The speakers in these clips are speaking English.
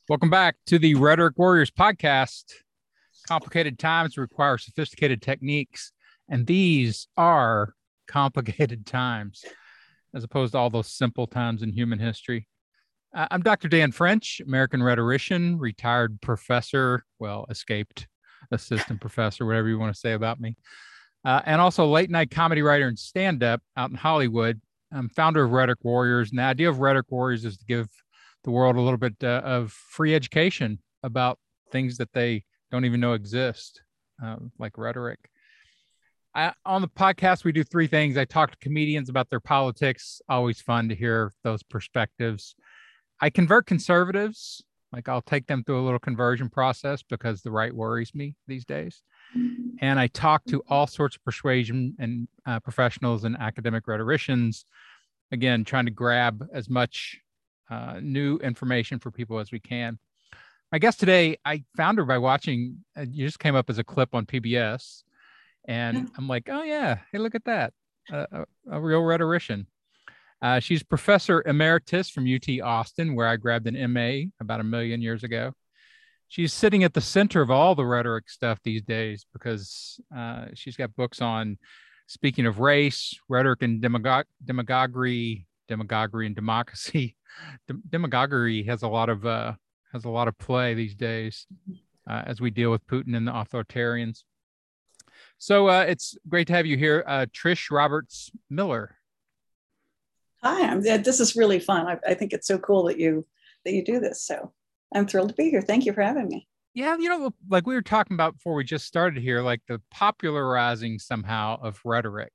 Welcome back to the Rhetoric Warriors podcast. Complicated times require sophisticated techniques, and these are complicated times as opposed to all those simple times in human history. I'm Dr. Dan French, American rhetorician, retired professor, escaped assistant professor, whatever you want to say about me, and also late night comedy writer and stand up out in Hollywood. I'm founder of Rhetoric Warriors, and the idea of Rhetoric Warriors is to give the world a little bit of free education about things that they don't even know exist, like rhetoric. On the podcast, we do three things. I talk to comedians about their politics. Always fun to hear those perspectives. I convert conservatives. Like I'll take them through a little conversion process because the right worries me these days. And I talk to all sorts of persuasion and professionals and academic rhetoricians. Again, trying to grab as much new information for people as we can. My guest today, I found her by watching, you just came up as a clip on PBS. And I'm like, oh yeah, hey, look at that. A real rhetorician. She's professor emeritus from UT Austin, where I grabbed an MA about 1 million years ago. She's sitting at the center of all the rhetoric stuff these days because she's got books on, speaking of race, rhetoric and demagoguery and democracy. Demagoguery has a lot of play these days as we deal with Putin and the authoritarians. So it's great to have you here, Trish Roberts Miller. Hi, this is really fun. I think it's so cool that you do this. So I'm thrilled to be here. Thank you for having me. Yeah, like we were talking about before we just started here, like the popularizing somehow of rhetoric,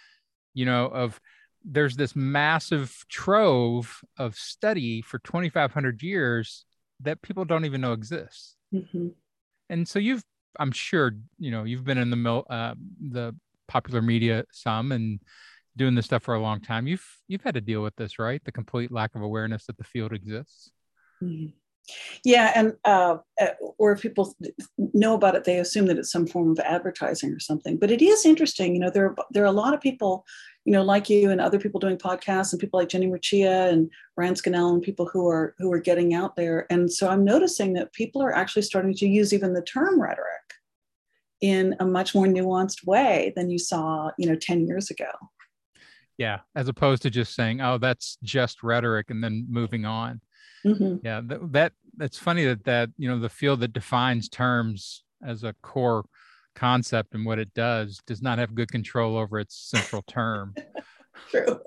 there's this massive trove of study for 2,500 years that people don't even know exists. Mm-hmm. And so I'm sure, you've been in the popular media some and doing this stuff for a long time. You've had to deal with this, right? The complete lack of awareness that the field exists. Mm-hmm. Yeah, and or if people know about it, they assume that it's some form of advertising or something. But it is interesting. There are a lot of people, like you and other people doing podcasts, and people like Jenny Murcia and Rand Scannell, and people who are getting out there. And so I'm noticing that people are actually starting to use even the term rhetoric in a much more nuanced way than you saw, 10 years ago. Yeah, as opposed to just saying, "Oh, that's just rhetoric," and then moving on. Mm-hmm. Yeah, that's funny that the field that defines terms as a core concept and what it does not have good control over its central term. True.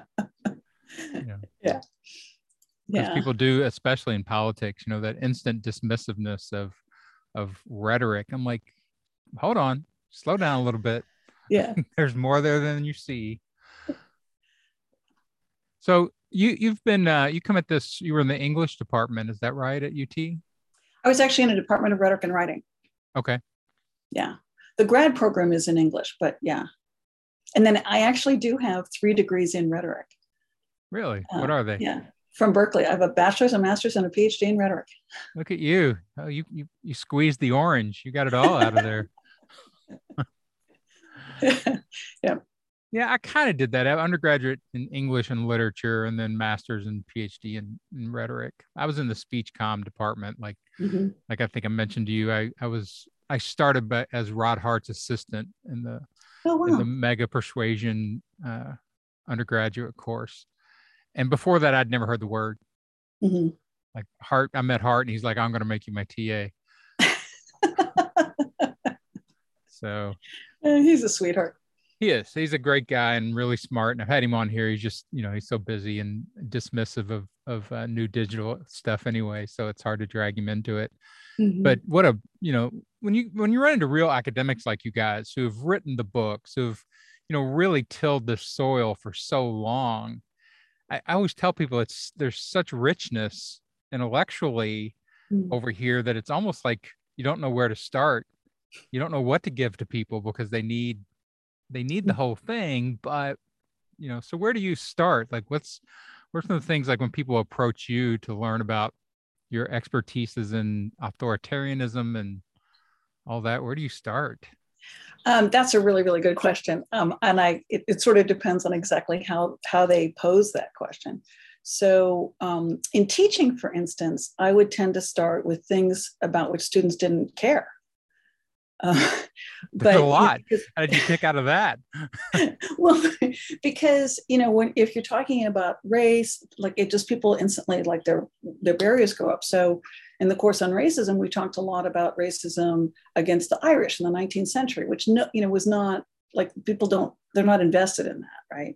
Yeah. Because people do, especially in politics, that instant dismissiveness of rhetoric. I'm like, hold on, slow down a little bit. Yeah. There's more there than you see. So you've been you come at this, you were in the English department, is that right, at UT? I was actually in a department of rhetoric and writing. Okay. Yeah. The grad program is in English, but yeah. And then I actually do have 3 degrees in rhetoric. Really? What are they? Yeah. From Berkeley. I have a bachelor's, a master's, and a PhD in rhetoric. Look at you. Oh, you squeezed the orange. You got it all out of there. Yeah. Yeah, I kind of did that. I undergraduate in English and literature, and then master's and PhD in rhetoric. I was in the speech comm department, like I think I mentioned to you. I started as Rod Hart's assistant in the in the mega persuasion undergraduate course, and before that, I'd never heard the word. Mm-hmm. Like Hart, I met Hart, and he's like, "I'm going to make you my TA." So he's a sweetheart. He is. He's a great guy and really smart. And I've had him on here. He's just, he's so busy and dismissive of new digital stuff anyway. So it's hard to drag him into it. Mm-hmm. But when you run into real academics like you guys who have written the books, who've, really tilled the soil for so long, I always tell people there's such richness intellectually over here that it's almost like you don't know where to start. You don't know what to give to people because they need the whole thing, but so where do you start? Like what's some of the things, like when people approach you to learn about your expertises in authoritarianism and all that, where do you start? That's a really, really good question. And it sort of depends on exactly how they pose that question. So in teaching, for instance, I would tend to start with things about which students didn't care. There's a lot. How did you pick out of that? Well, because if you're talking about race, like it just people instantly like their barriers go up. So in the course on racism, we talked a lot about racism against the Irish in the 19th century, which was not like they're not invested in that, right?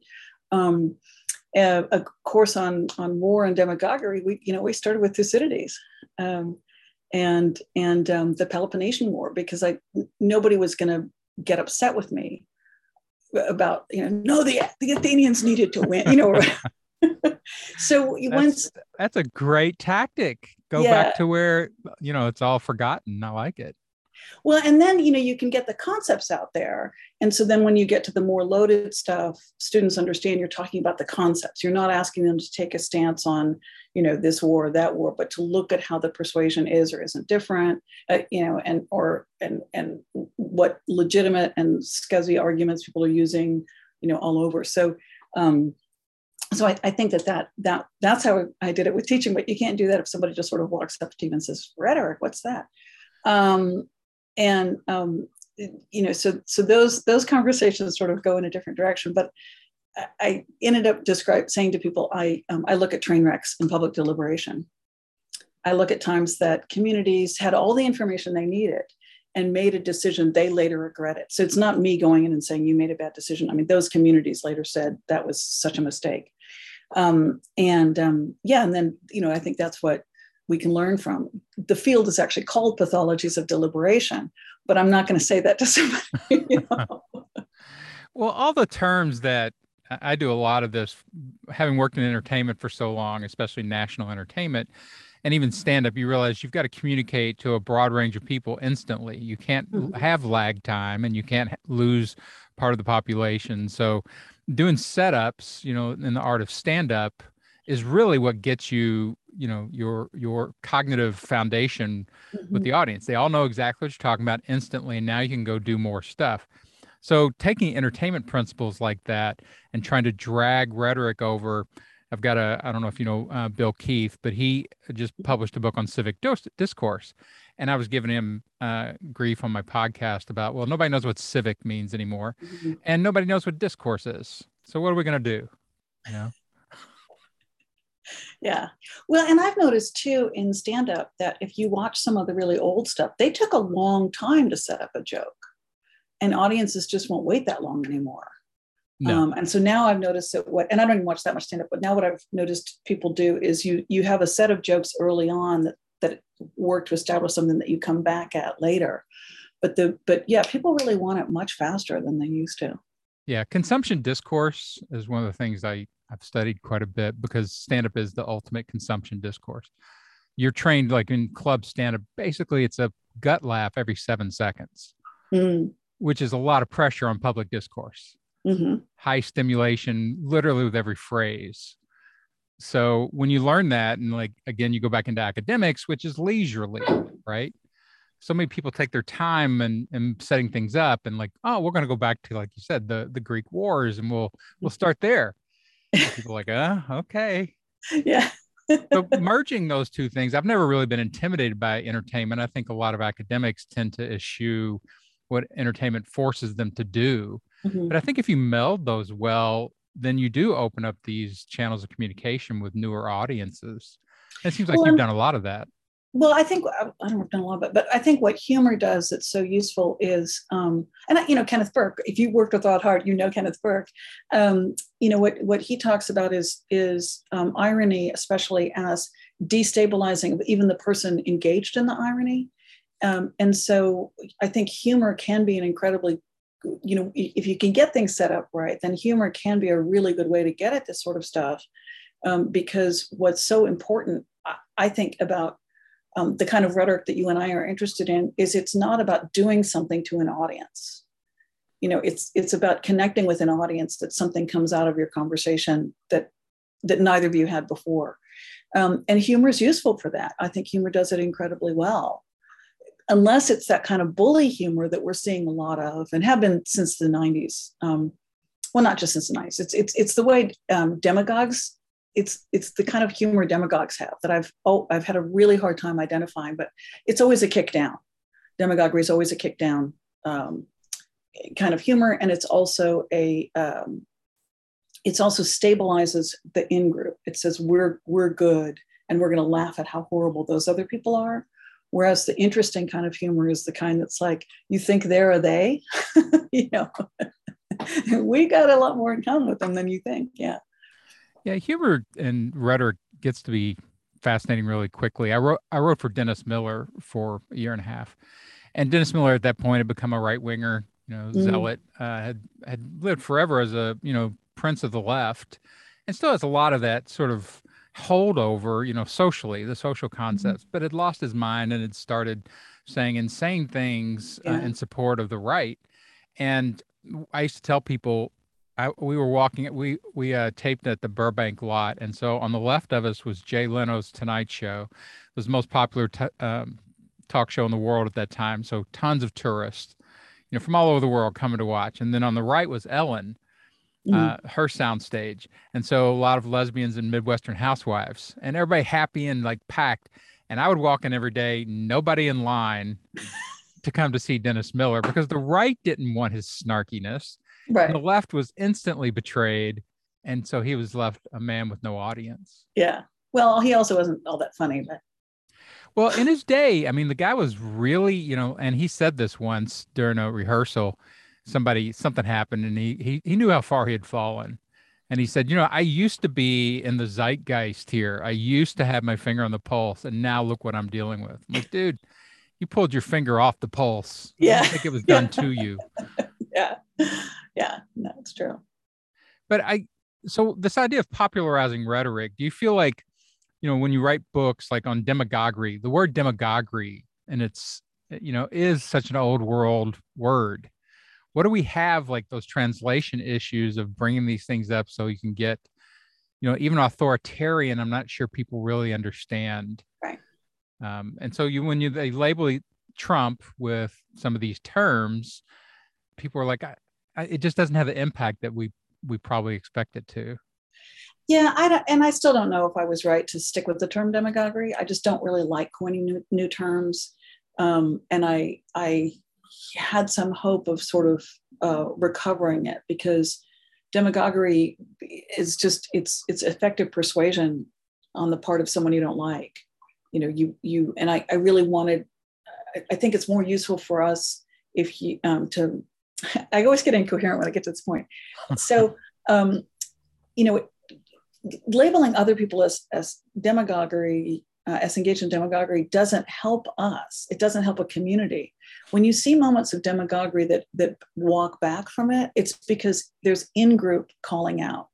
A course on war and demagoguery, we started with Thucydides. And the Peloponnesian War, because nobody was going to get upset with me about no, the Athenians needed to win, So that's a great tactic. Go back to where it's all forgotten. I like it. Well, and then you can get the concepts out there, and so then when you get to the more loaded stuff, students understand you're talking about the concepts. You're not asking them to take a stance on this war or that war, but to look at how the persuasion is or isn't different, and what legitimate and scuzzy arguments people are using, all over. So so I think that's how I did it with teaching, but you can't do that if somebody just sort of walks up to you and says, rhetoric, what's that? So those conversations sort of go in a different direction. But I ended up saying to people, I look at train wrecks in public deliberation. I look at times that communities had all the information they needed and made a decision they later regretted. So it's not me going in and saying you made a bad decision. I mean, those communities later said that was such a mistake. And then I think that's what we can learn from. The field is actually called Pathologies of Deliberation, but I'm not going to say that to somebody. Well, all the terms that I do a lot of this, having worked in entertainment for so long, especially national entertainment, and even stand-up, you realize you've got to communicate to a broad range of people instantly. You can't have lag time, and you can't lose part of the population. So doing setups, in the art of stand-up is really what gets you, your cognitive foundation with the audience. They all know exactly what you're talking about instantly, and now you can go do more stuff. So taking entertainment principles like that and trying to drag rhetoric over, I don't know if you know Bill Keith, but he just published a book on civic discourse. And I was giving him grief on my podcast about, well, nobody knows what civic means anymore. And nobody knows what discourse is. So what are we going to do? Yeah. Well, and I've noticed too in stand-up that if you watch some of the really old stuff, they took a long time to set up a joke. And audiences just won't wait that long anymore. No. And so now I've noticed that and I don't even watch that much stand-up, but now what I've noticed people do is you have a set of jokes early on that work to establish something that you come back at later. But people really want it much faster than they used to. Yeah, consumption discourse is one of the things I've studied quite a bit, because stand-up is the ultimate consumption discourse. You're trained like in club stand-up, basically it's a gut laugh every 7 seconds, which is a lot of pressure on public discourse. High stimulation, literally with every phrase. So when you learn that, and again, you go back into academics, which is leisurely, right? So many people take their time and setting things up and we're going to go back to, like you said, the Greek wars, and we'll start there. And people are okay. Yeah. So merging those two things, I've never really been intimidated by entertainment. I think a lot of academics tend to eschew what entertainment forces them to do. But I think if you meld those well, then you do open up these channels of communication with newer audiences. And it seems like you've done a lot of that. Well, I think I don't know if I've done a lot of it, but I think what humor does that's so useful is, Kenneth Burke. If you worked with Odd Hart, Kenneth Burke. What he talks about is irony, especially as destabilizing of even the person engaged in the irony. And so I think humor can be an incredibly, if you can get things set up right, then humor can be a really good way to get at this sort of stuff. Because what's so important, I think, about the kind of rhetoric that you and I are interested in is it's not about doing something to an audience. It's about connecting with an audience, that something comes out of your conversation that neither of you had before. And humor is useful for that. I think humor does it incredibly well. Unless it's that kind of bully humor that we're seeing a lot of and have been since the 90s. Well, not just since the 90s. It's the way demagogues it's the kind of humor demagogues have that I've had a really hard time identifying, but it's always a kick down. Demagoguery is always a kick down kind of humor, and it's also it also stabilizes the in group. It says we're good, and we're going to laugh at how horrible those other people are. Whereas the interesting kind of humor is the kind that's like, you think they're a they, you know, we got a lot more in common with them than you think. Yeah. Yeah. Humor and rhetoric gets to be fascinating really quickly. I wrote for Dennis Miller for a year and a half, and Dennis Miller at that point had become a right winger, you know, zealot, had lived forever as a, you know, prince of the left, and still has a lot of that sort of holdover, you know, socially, the social concepts, but had lost his mind and had started saying insane things in support of the right. And I used to tell people, we were walking, we taped at the Burbank lot, and so on the left of us was Jay Leno's Tonight Show. It was the most popular talk show in the world at that time, so tons of tourists, you know, from all over the world coming to watch. And then on the right was Ellen, her soundstage. And so a lot of lesbians and Midwestern housewives, and everybody happy and like packed. And I would walk in every day, nobody in line to come to see Dennis Miller, because the right didn't want his snarkiness. Right. And the left was instantly betrayed. And so he was left a man with no audience. Yeah. Well, he also wasn't all that funny, but. Well, in his day, I mean, the guy was really, you know, and he said this once during a rehearsal. Something happened, and he knew how far he had fallen. And he said, you know, I used to be in the zeitgeist here. I used to have my finger on the pulse, and now look what I'm dealing with. I'm like, dude, you pulled your finger off the pulse. Yeah. I think it was done to you. Yeah. Yeah. No, it's true. But so this idea of popularizing rhetoric, do you feel like, you know, when you write books like on demagoguery, the word demagoguery, and it's, you know, is such an old world word. What do we have, like those translation issues of bringing these things up so you can get, you know, even authoritarian, I'm not sure people really understand. Right. And so they label Trump with some of these terms, people are like, it just doesn't have the impact that we probably expect it to. Yeah, I still don't know if I was right to stick with the term demagoguery. I just don't really like coining new terms. And I had some hope of sort of recovering it, because demagoguery is just it's effective persuasion on the part of someone you don't like. You know, you and I really wanted. I think it's more useful for us if you to. I always get incoherent when I get to this point. So, you know, labeling other people as demagoguery, as engaged in demagoguery, doesn't help us. It doesn't help a community. When you see moments of demagoguery that walk back from it, it's because there's in-group calling out.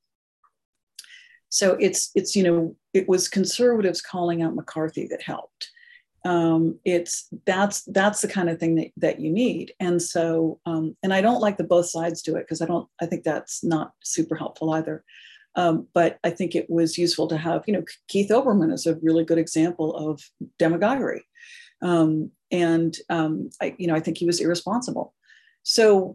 So it's you know, it was conservatives calling out McCarthy that helped. That's the kind of thing that you need. And so, and I don't like the both sides do it, because I think that's not super helpful either. But I think it was useful to have, you know, Keith Olbermann is a really good example of demagoguery. I think he was irresponsible. So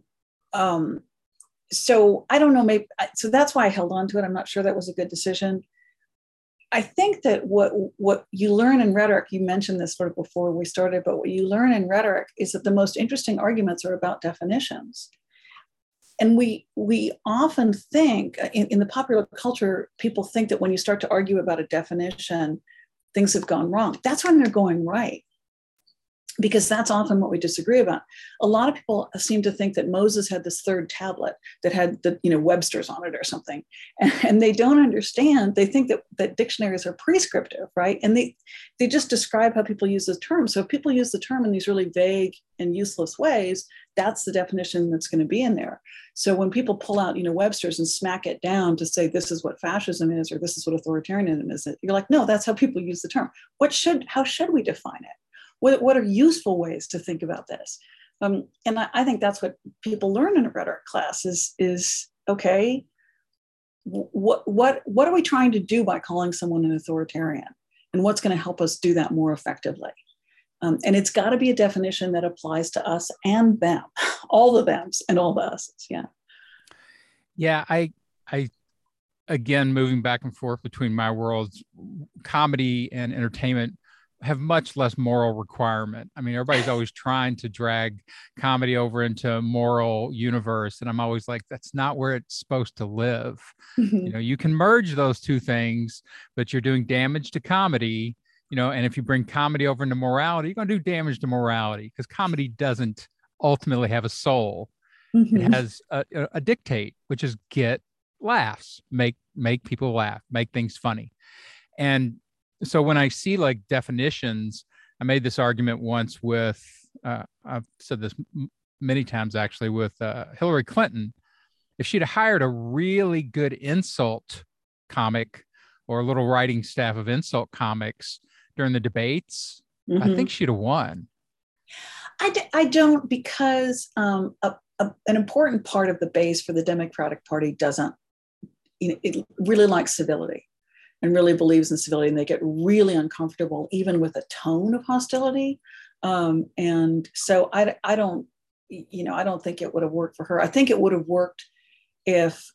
I don't know, so that's why I held on to it. I'm not sure that was a good decision. I think that what you learn in rhetoric, you mentioned this sort of before we started, but what you learn in rhetoric is that the most interesting arguments are about definitions. And we often think in the popular culture, people think that when you start to argue about a definition, things have gone wrong. That's when they're going right, because that's often what we disagree about. A lot of people seem to think that Moses had this third tablet that had the, you know, Webster's on it or something. And they don't understand. They think that dictionaries are prescriptive, right? And they just describe how people use the term. So if people use the term in these really vague and useless ways, that's the definition that's going to be in there. So when people pull out, you know, Webster's and smack it down to say this is what fascism is, or this is what authoritarianism is, you're like, no, that's how people use the term. How should we define it? What are useful ways to think about this? And I think that's what people learn in a rhetoric class is okay, what are we trying to do by calling someone an authoritarian? And what's going to help us do that more effectively? And it's got to be a definition that applies to us and them, all the thems and all the us's. Yeah. Yeah, I again, moving back and forth between my worlds, comedy and entertainment have much less moral requirement. I mean, everybody's always trying to drag comedy over into a moral universe. And I'm always like, that's not where it's supposed to live. Mm-hmm. You know, you can merge those two things, but you're doing damage to comedy, you know, and if you bring comedy over into morality, you're going to do damage to morality because comedy doesn't ultimately have a soul. It Mm-hmm. has a dictate, which is get laughs, make people laugh, make things funny. And so when I see like definitions, I made this argument once with, I've said this many times actually with Hillary Clinton. If she'd hired a really good insult comic or a little writing staff of insult comics during the debates, I think she'd have won. I don't, because an important part of the base for the Democratic Party doesn't, it really likes civility and really believes in civility, and they get really uncomfortable even with a tone of hostility. And so I don't, I don't think it would have worked for her. I think it would have worked if,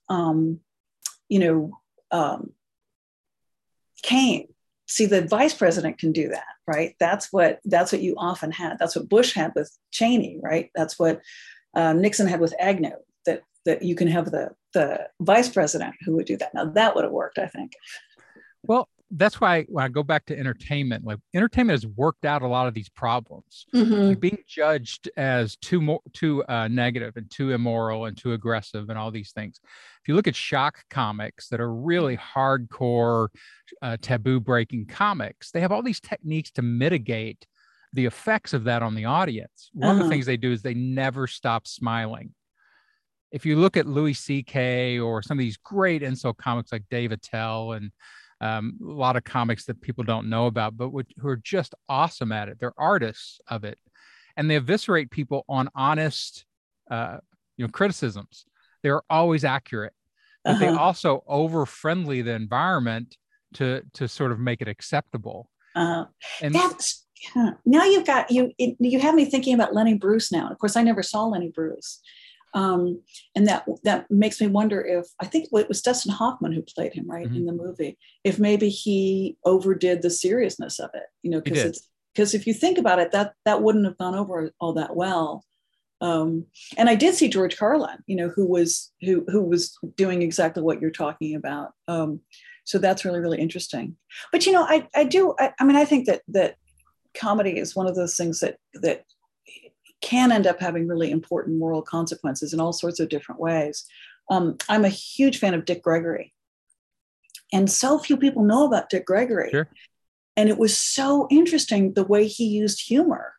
Kaine. See, the vice president can do that, right? That's what you often had. That's what Bush had with Cheney, right? That's what Nixon had with Agnew. That you can have the vice president who would do that. Now that would have worked, I think. Well, that's why when I go back to entertainment, like entertainment has worked out a lot of these problems. Like being judged as too negative and too immoral and too aggressive and all these things. If you look at shock comics that are really hardcore, taboo breaking comics, they have all these techniques to mitigate the effects of that on the audience. One of the things they do is they never stop smiling. If you look at Louis C.K. or some of these great insult comics like Dave Attell and a lot of comics that people don't know about, but who are just awesome at it. They're artists of it. And they eviscerate people on honest, criticisms. They're always accurate, but they also over-friendly the environment to sort of make it acceptable. And that's, now you have me thinking about Lenny Bruce now. Of course, I never saw Lenny Bruce. And that makes me wonder if, I think it was Dustin Hoffman who played him, right, in the movie, if maybe he overdid the seriousness of it, because if you think about it, that wouldn't have gone over all that well. And I did see George Carlin, who was doing exactly what you're talking about. So that's really, really interesting. But, I think that comedy is one of those things that can end up having really important moral consequences in all sorts of different ways. I'm a huge fan of Dick Gregory. And so few people know about Dick Gregory. Sure. And it was so interesting the way he used humor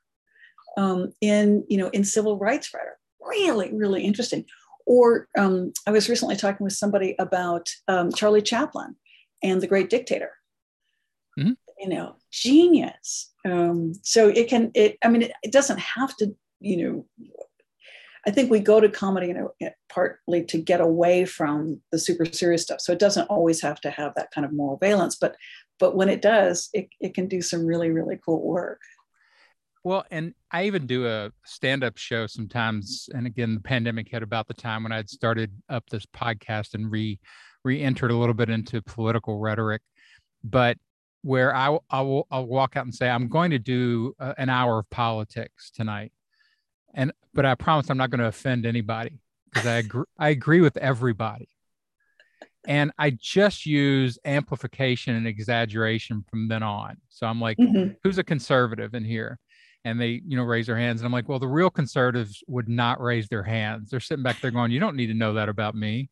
in civil rights rhetoric. Really, really interesting. Or I was recently talking with somebody about Charlie Chaplin and The Great Dictator. Genius. So it doesn't have to, I think we go to comedy partly to get away from the super serious stuff. So it doesn't always have to have that kind of moral valence, but when it does, it can do some really, really cool work. Well, and I even do a stand-up show sometimes. And again, the pandemic hit about the time when I'd started up this podcast and re-entered a little bit into political rhetoric, but where I'll walk out and say, I'm going to do an hour of politics tonight. But I promise I'm not going to offend anybody because I agree with everybody. And I just use amplification and exaggeration from then on. So I'm like, who's a conservative in here? And they, raise their hands. And I'm like, well, the real conservatives would not raise their hands. They're sitting back there going, you don't need to know that about me.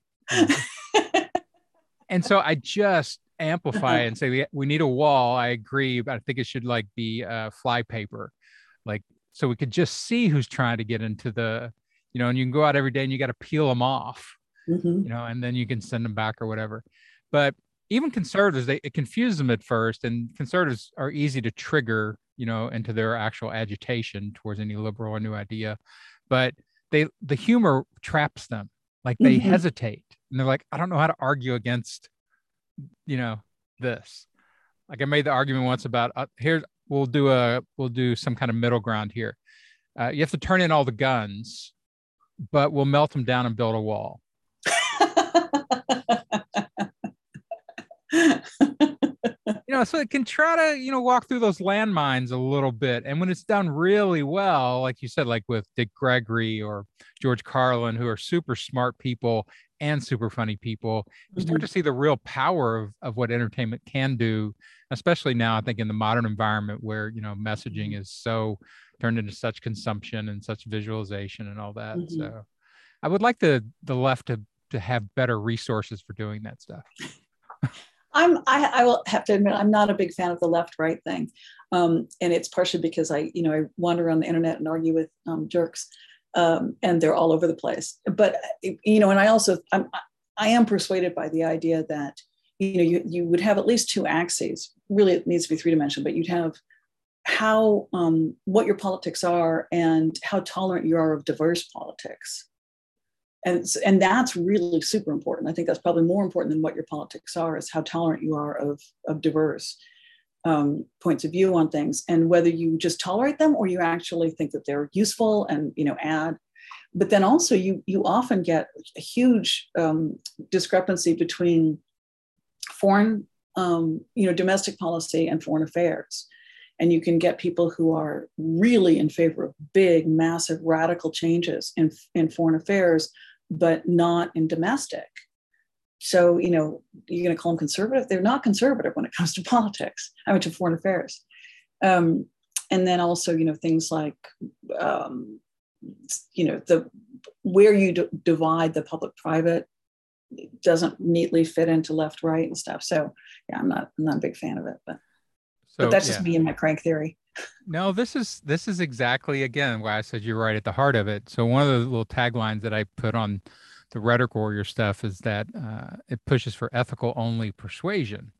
And so I just amplify and say, we need a wall. I agree, but I think it should be fly paper. So we could just see who's trying to get into the, and you can go out every day and you got to peel them off, and then you can send them back or whatever. But even conservatives, it confuses them at first, and conservatives are easy to trigger, into their actual agitation towards any liberal or new idea. But the humor traps them. They hesitate and they're like, I don't know how to argue against, this. I made the argument once about we'll do some kind of middle ground here. You have to turn in all the guns, but we'll melt them down and build a wall. So it can try to, walk through those landmines a little bit. And when it's done really well, like you said, like with Dick Gregory or George Carlin, who are super smart people and super funny people, you start to see the real power of what entertainment can do, especially now, I think, in the modern environment where, messaging is so turned into such consumption and such visualization and all that. So I would like the left to have better resources for doing that stuff. I will have to admit, I'm not a big fan of the left-right thing. And it's partially because I wander around the internet and argue with jerks, and they're all over the place. But, and I am persuaded by the idea that, you would have at least two axes. Really, it needs to be three-dimensional, but you'd have how, what your politics are and how tolerant you are of diverse politics. And that's really super important. I think that's probably more important than what your politics are, is how tolerant you are of diverse points of view on things, and whether you just tolerate them or you actually think that they're useful and add. But then also you often get a huge discrepancy between foreign, domestic policy and foreign affairs. And you can get people who are really in favor of big, massive, radical changes in foreign affairs, but not in domestic. So, you're going to call them conservative. They're not conservative when it comes to politics, to foreign affairs. And then also, things like, where you divide the public-private doesn't neatly fit into left-right and stuff. So, yeah, I'm not a big fan of it, but that's just me and my crank theory. No, this is exactly, again, why I said you're right at the heart of it. So one of the little taglines that I put on the Rhetoric Warrior stuff is that it pushes for ethical only persuasion.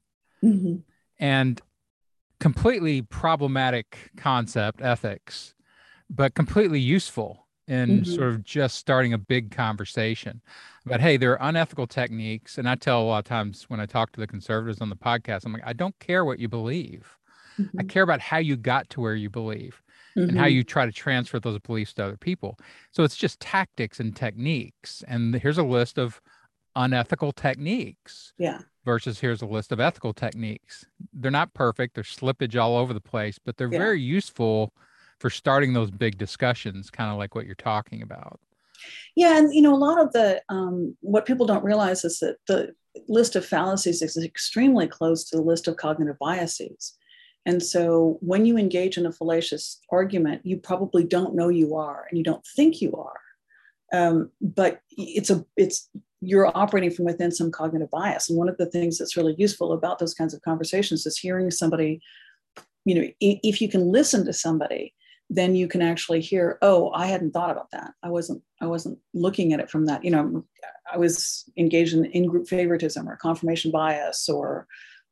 And completely problematic concept, ethics, but completely useful in sort of just starting a big conversation. But hey, there are unethical techniques. And I tell a lot of times when I talk to the conservatives on the podcast, I'm like, I don't care what you believe. I care about how you got to where you believe and how you try to transfer those beliefs to other people. So it's just tactics and techniques. And here's a list of unethical techniques versus here's a list of ethical techniques. They're not perfect. There's slippage all over the place, but they're very useful for starting those big discussions, kind of like what you're talking about. Yeah. And, a lot of the, what people don't realize is that the list of fallacies is extremely close to the list of cognitive biases. And so when you engage in a fallacious argument, you probably don't know you are, and you don't think you are. But you're operating from within some cognitive bias. And one of the things that's really useful about those kinds of conversations is hearing somebody, if you can listen to somebody, then you can actually hear, oh, I hadn't thought about that. I wasn't looking at it from that. I was engaged in in-group favoritism or confirmation bias, or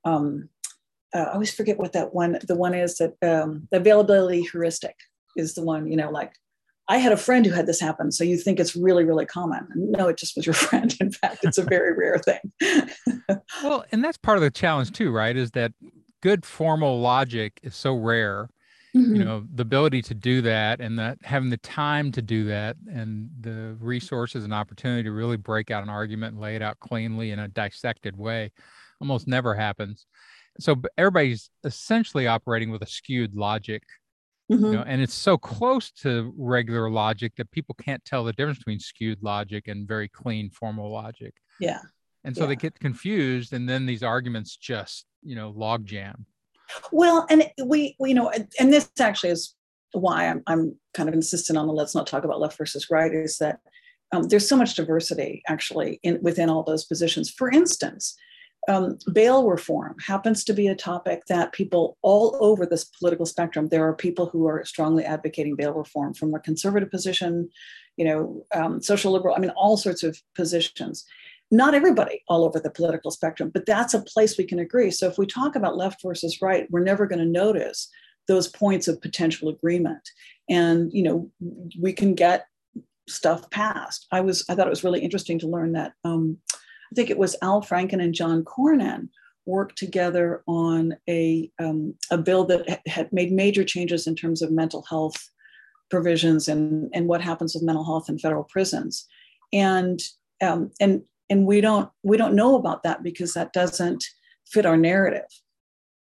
I always forget what the one is that the availability heuristic is the one, like, I had a friend who had this happen, so you think it's really, really common. No, it just was your friend. In fact, it's a very rare thing. Well, and that's part of the challenge too, right? Is that good formal logic is so rare. The ability to do that, and that having the time to do that, and the resources and opportunity to really break out an argument and lay it out cleanly in a dissected way almost never happens. So everybody's essentially operating with a skewed logic, and it's so close to regular logic that people can't tell the difference between skewed logic and very clean formal logic. Yeah. And so they get confused, and then these arguments just, log jam. Well, and we and this actually is why I'm kind of insistent on the let's not talk about left versus right, is that there's so much diversity actually within all those positions. For instance, bail reform happens to be a topic that people all over this political spectrum, there are people who are strongly advocating bail reform from a conservative position, social liberal, all sorts of positions. Not everybody all over the political spectrum, but that's a place we can agree. So if we talk about left versus right, we're never going to notice those points of potential agreement. And, we can get stuff passed. I thought it was really interesting to learn that I think it was Al Franken and John Cornyn worked together on a bill that had made major changes in terms of mental health provisions and what happens with mental health in federal prisons. And we don't know about that because that doesn't fit our narrative.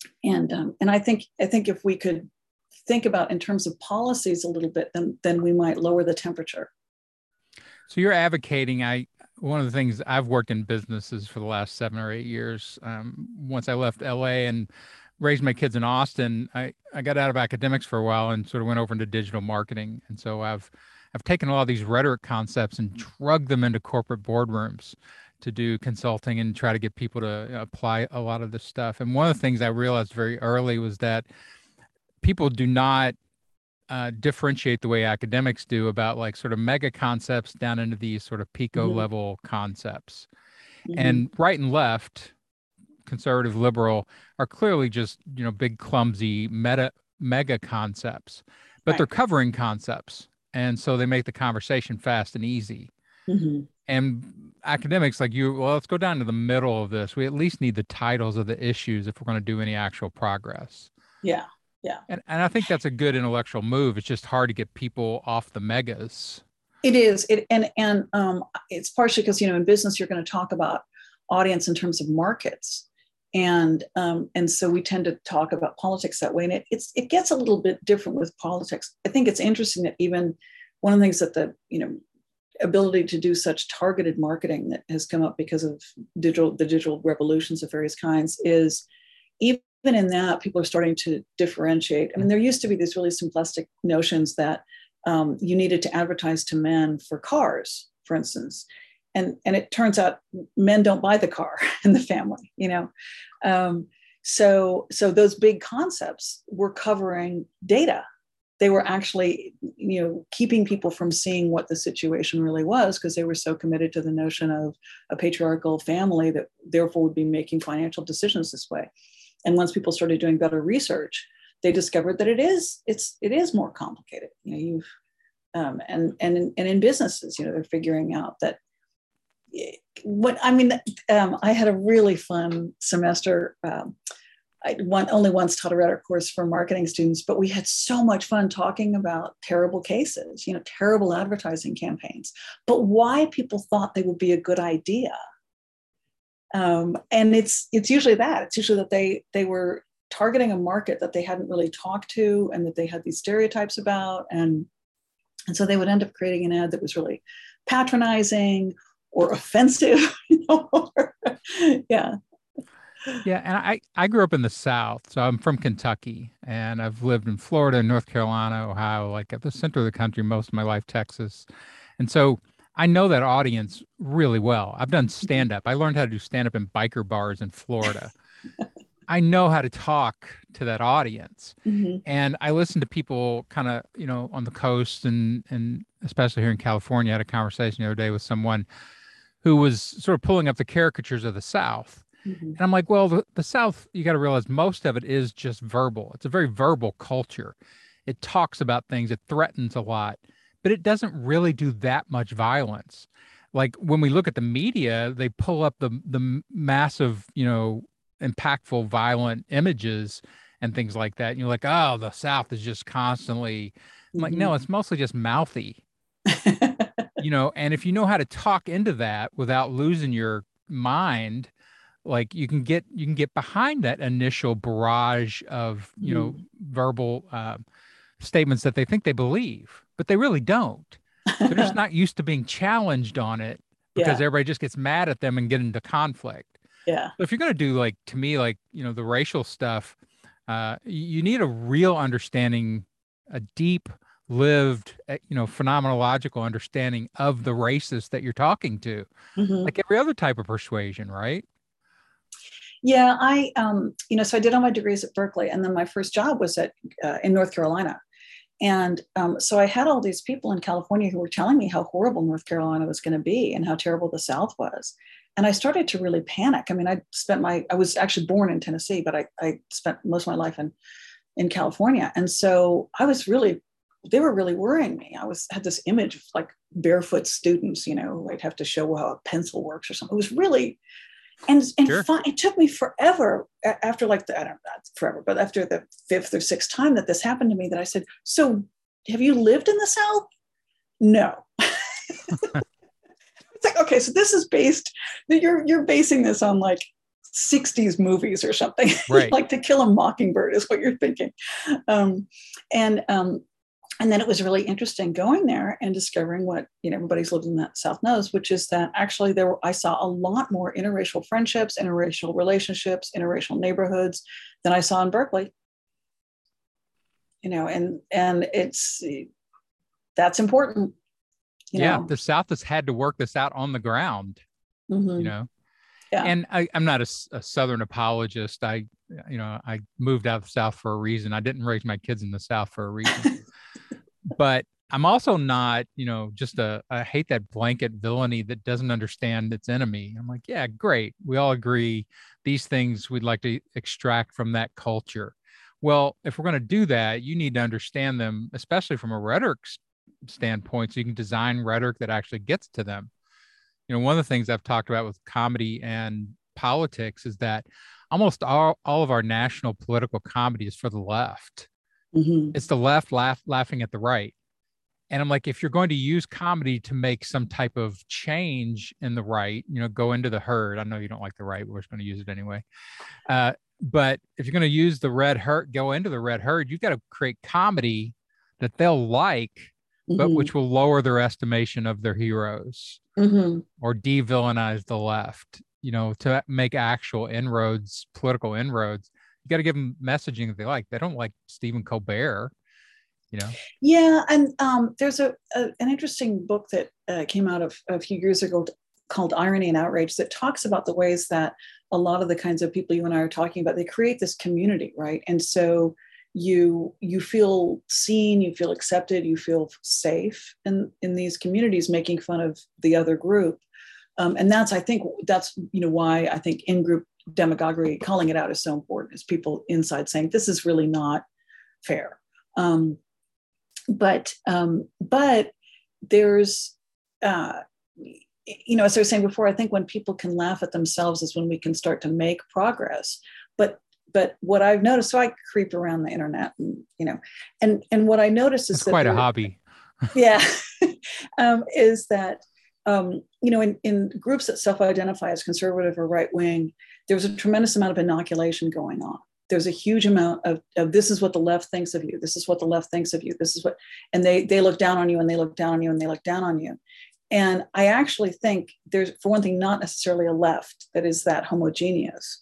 And I think if we could think about in terms of policies a little bit, then we might lower the temperature. So you're advocating. One of the things, I've worked in businesses for the last 7 or 8 years. Once I left LA and raised my kids in Austin, I got out of academics for a while and sort of went over into digital marketing. And so I've taken a lot of these rhetoric concepts and drugged them into corporate boardrooms to do consulting and try to get people to apply a lot of this stuff. And one of the things I realized very early was that people do not differentiate the way academics do about like sort of mega concepts down into these sort of pico level concepts. And right and left, conservative, liberal, are clearly just, big, clumsy mega concepts, but they're covering concepts. And so they make the conversation fast and easy. And academics like you, well, let's go down to the middle of this. We at least need the titles of the issues if we're going to do any actual progress. Yeah. Yeah. And I think that's a good intellectual move. It's just hard to get people off the megas. It is. It's partially because, in business, you're going to talk about audience in terms of markets. And so we tend to talk about politics that way. And it gets a little bit different with politics. I think it's interesting that even one of the things that the, ability to do such targeted marketing that has come up because of the digital revolutions of various kinds is even in that people are starting to differentiate. I mean, there used to be these really simplistic notions that you needed to advertise to men for cars, for instance. And it turns out men don't buy the car in the family, So those big concepts were covering data. They were actually, keeping people from seeing what the situation really was because they were so committed to the notion of a patriarchal family that therefore would be making financial decisions this way. And once people started doing better research, they discovered that it is more complicated. And in businesses, they're figuring out that I had a really fun semester. I only once taught a rhetoric course for marketing students, but we had so much fun talking about terrible cases, terrible advertising campaigns, but why people thought they would be a good idea. And it's usually that. It's usually that they were targeting a market that they hadn't really talked to and that they had these stereotypes about. And so they would end up creating an ad that was really patronizing or offensive. Yeah. Yeah. And I grew up in the South. So I'm from Kentucky and I've lived in Florida, North Carolina, Ohio, like at the center of the country most of my life, Texas. And so I know that audience really well. I've done stand-up. I learned how to do stand-up in biker bars in Florida. I know how to talk to that audience. And I listen to people kind of, on the coast and especially here in California. I had a conversation the other day with someone who was sort of pulling up the caricatures of the South. And I'm like, well, the South, you got to realize most of it is just verbal. It's a very verbal culture. It talks about things. It threatens a lot, but it doesn't really do that much violence. Like when we look at the media, they pull up the massive, impactful, violent images and things like that. And you're like, oh, the South is just constantly. I'm like, no, it's mostly just mouthy, and if you know how to talk into that without losing your mind, like you can get behind that initial barrage of, verbal statements that they think they believe, but they really don't. They're just not used to being challenged on it because everybody just gets mad at them and get into conflict. Yeah. But if you're going to do like, to me, like, the racial stuff, you need a real understanding, a deep lived, phenomenological understanding of the races that you're talking to, like every other type of persuasion, right? Yeah, so I did all my degrees at Berkeley, and then my first job was in North Carolina. And so I had all these people in California who were telling me how horrible North Carolina was going to be and how terrible the South was. And I started to really panic. I mean, I was actually born in Tennessee, but I spent most of my life in California. And so they were really worrying me. Had this image of like barefoot students, who I'd have to show how a pencil works or something. It was really, and Sure. It took me forever after I don't know, forever, but after the fifth or sixth time that this happened to me, that I said, so have you lived in the South? No. It's like, okay, so this is you're basing this on like 60s movies or something. Right. Like To Kill a Mockingbird is what you're thinking. Um, and and then it was really interesting going there and discovering what, everybody who's lived in that South knows, which is that actually I saw a lot more interracial friendships, interracial relationships, interracial neighborhoods than I saw in Berkeley. And that's important. The South has had to work this out on the ground. Mm-hmm. Yeah. And I'm not a Southern apologist. I moved out of the South for a reason. I didn't raise my kids in the South for a reason. But I'm also not, I hate that blanket villainy that doesn't understand its enemy. I'm like, yeah, great. We all agree these things we'd like to extract from that culture. Well, if we're going to do that, you need to understand them, especially from a rhetoric standpoint, so you can design rhetoric that actually gets to them. One of the things I've talked about with comedy and politics is that almost all of our national political comedy is for the left. Mm-hmm. It's the left laughing at the right. And I'm like, if you're going to use comedy to make some type of change in the right, go into the herd. I know you don't like the right, but we're just going to use it anyway. But if you're going to use the red herd, go into the red herd, you've got to create comedy that they'll like, mm-hmm. but which will lower their estimation of their heroes, mm-hmm. or de-villainize the left, to make actual inroads, political inroads. You got to give them messaging that they like. They don't like Stephen Colbert, Yeah. And there's an interesting book that came out of a few years ago called Irony and Outrage that talks about the ways that a lot of the kinds of people you and I are talking about, they create this community, right? And so you feel seen, you feel accepted, you feel safe in these communities making fun of the other group. And that's why I think in-group demagoguery, calling it out is so important, is people inside saying, this is really not fair. But there's, as I was saying before, I think when people can laugh at themselves is when we can start to make progress. But what I've noticed, so I creep around the internet, and what I noticed is that's quite a hobby. Yeah, is that in groups that self-identify as conservative or right wing, there's a tremendous amount of inoculation going on. There's a huge amount of this is what the left thinks of you. This is what the left thinks of you. This is what, and they look down on you, and they look down on you, and they look down on you. And I actually think there's, for one thing, not necessarily a left that is that homogeneous.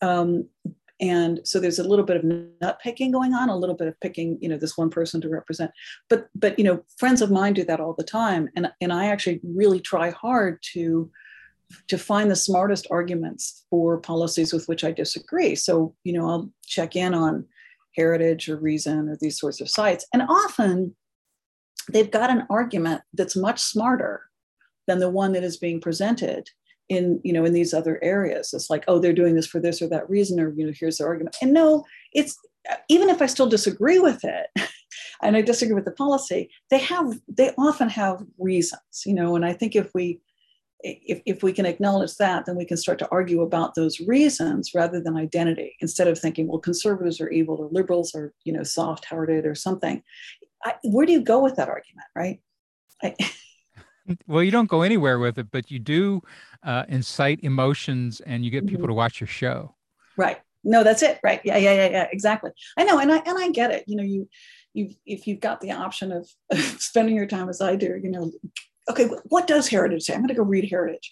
And so there's a little bit of nut picking going on, a little bit of picking, this one person to represent. But friends of mine do that all the time. And I actually really try hard to find the smartest arguments for policies with which I disagree. So, I'll check in on Heritage or Reason or these sorts of sites. And often they've got an argument that's much smarter than the one that is being presented in these other areas. It's like, oh, they're doing this for this or that reason, or, here's their argument. And no, it's, even if I still disagree with it, and I disagree with the policy, they often have reasons, and I think if we can acknowledge that, then we can start to argue about those reasons rather than identity, instead of thinking, well, conservatives are evil or liberals are, soft-hearted or something. Where do you go with that argument, right? Well, you don't go anywhere with it, but you do incite emotions, and you get people mm-hmm. to watch your show. Right. No, that's it. Right. Yeah. Exactly. I know. And I get it. If you've got the option of spending your time as I do, okay, what does Heritage say? I'm going to go read Heritage,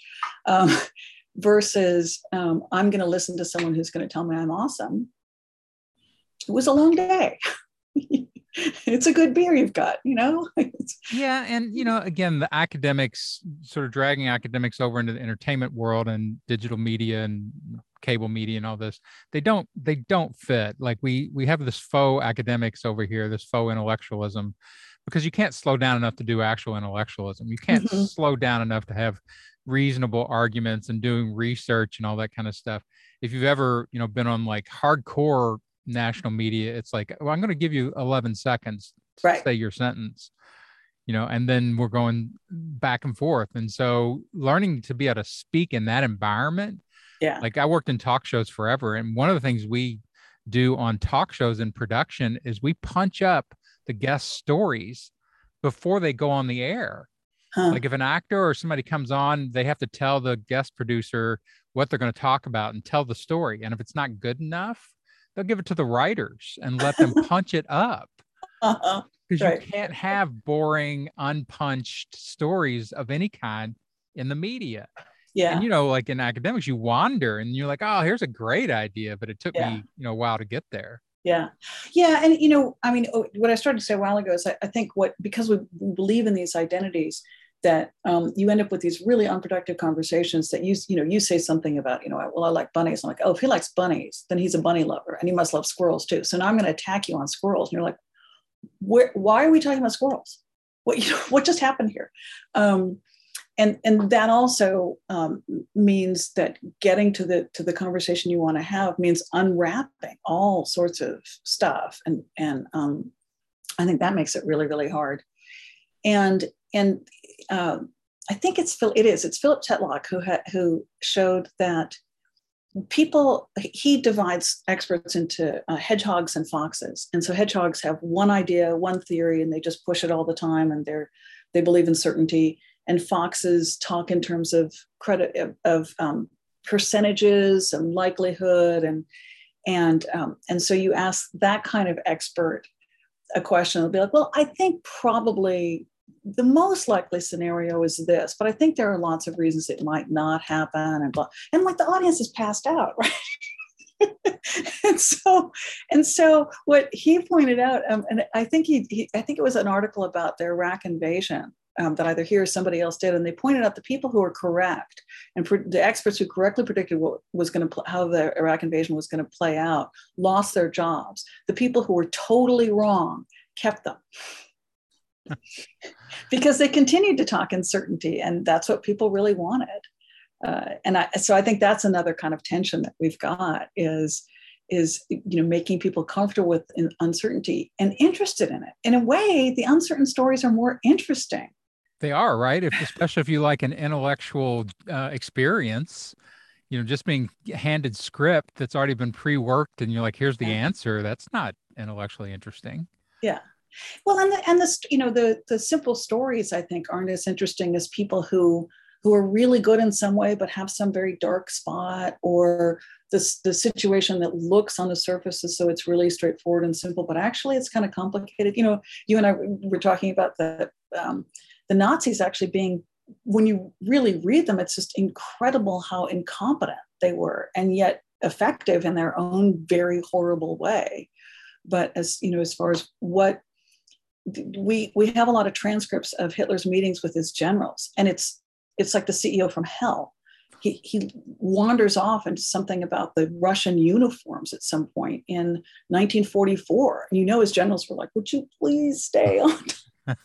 versus I'm going to listen to someone who's going to tell me I'm awesome. It was a long day. It's a good beer you've got, Yeah. And, again, the academics, sort of dragging academics over into the entertainment world and digital media and cable media and all this, they don't fit. Like we have this faux academics over here, this faux intellectualism, because you can't slow down enough to do actual intellectualism. You can't mm-hmm. slow down enough to have reasonable arguments and doing research and all that kind of stuff. If you've ever, been on like hardcore national media, it's like, well, I'm going to give you 11 seconds to right. say your sentence, and then we're going back and forth. And so learning to be able to speak in that environment. Yeah. Like I worked in talk shows forever. And one of the things we do on talk shows in production is we punch up the guest stories before they go on the air. Huh. Like if an actor or somebody comes on, they have to tell the guest producer what they're going to talk about and tell the story. And if it's not good enough, they'll give it to the writers and let them punch it up. Because Right. you can't have boring, unpunched stories of any kind in the media. Yeah. And, like in academics, you wander and you're like, oh, here's a great idea, but it took me, a while to get there. Yeah. Yeah. And, I mean, what I started to say a while ago is I think because we believe in these identities, that you end up with these really unproductive conversations that you say something about, well, I like bunnies. I'm like, oh, if he likes bunnies, then he's a bunny lover and he must love squirrels too. So now I'm going to attack you on squirrels. And you're like, why are we talking about squirrels? What just happened here? And that also means that getting to the conversation you want to have means unwrapping all sorts of stuff, and I think that makes it really, really hard. And I think it's Philip Tetlock who showed that he divides experts into hedgehogs and foxes, and so hedgehogs have one idea, one theory, and they just push it all the time, and they believe in certainty. And foxes talk in terms of credit of percentages and likelihood, and so you ask that kind of expert a question, they'll be like, well, I think probably the most likely scenario is this, but I think there are lots of reasons it might not happen, and like the audience is passed out, right? and so what he pointed out, and I think I think it was an article about the Iraq invasion. That either he or somebody else did, and they pointed out the people who were correct and the experts who correctly predicted what was going to how the Iraq invasion was going to play out lost their jobs. The people who were totally wrong kept them because they continued to talk in certainty, and that's what people really wanted. So I think that's another kind of tension that we've got is making people comfortable with uncertainty and interested in it. In a way, the uncertain stories are more interesting. They are, right? Especially if you like an intellectual experience, just being handed script that's already been pre-worked and you're like, here's the answer. That's not intellectually interesting. Yeah. Well, the simple stories, I think, aren't as interesting as people who are really good in some way, but have some very dark spot, or the situation that looks on the surface as though it's really straightforward and simple, but actually it's kind of complicated. You and I were talking about the Nazis actually being, when you really read them, it's just incredible how incompetent they were, and yet effective in their own very horrible way. But as far as what we have a lot of transcripts of Hitler's meetings with his generals, and it's like the CEO from hell. He wanders off into something about the Russian uniforms at some point in 1944. And his generals were like, would you please stay on?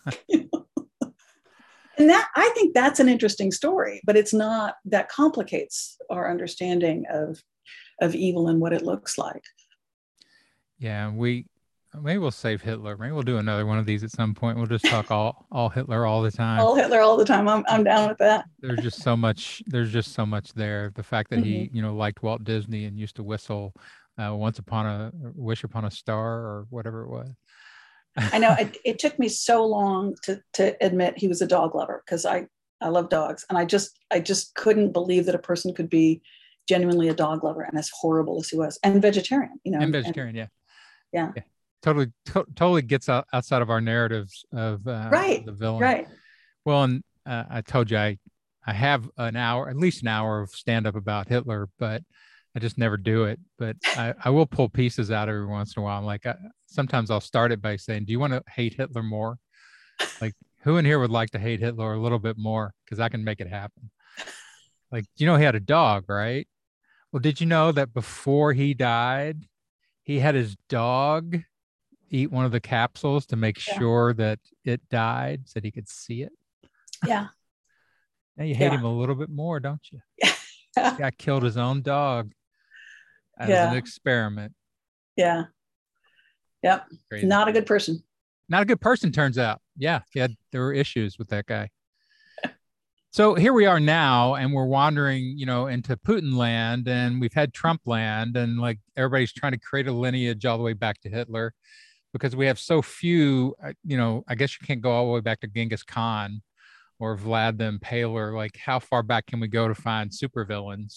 And I think that's an interesting story, but it's not, that complicates our understanding of evil and what it looks like. Yeah, maybe we'll save Hitler. Maybe we'll do another one of these at some point. We'll just talk all Hitler all the time. All Hitler all the time. I'm down with that. There's just so much there. The fact that he, liked Walt Disney and used to whistle Wish Upon a Star or whatever it was. I know it took me so long to admit he was a dog lover, because I love dogs, and I just couldn't believe that a person could be genuinely a dog lover and as horrible as he was, and vegetarian. And vegetarian, yeah. Totally gets outside of our narratives of the villain. Right. Well, and I told you I have at least an hour of stand up about Hitler, but I just never do it. But I will pull pieces out every once in a while. I'm like, sometimes I'll start it by saying, do you want to hate Hitler more? Like, who in here would like to hate Hitler a little bit more? Because I can make it happen. Like, he had a dog, right? Well, did you know that before he died, he had his dog eat one of the capsules to make sure that it died so that he could see it? Yeah. Now you hate him a little bit more, don't you? This guy killed his own dog as an experiment. Yeah. Yep. Crazy. Not a good person. Not a good person, turns out. Yeah. There were issues with that guy. So here we are now, and we're wandering, into Putin land, and we've had Trump land, and like everybody's trying to create a lineage all the way back to Hitler, because we have so few, I guess you can't go all the way back to Genghis Khan or Vlad the Impaler. Like, how far back can we go to find supervillains?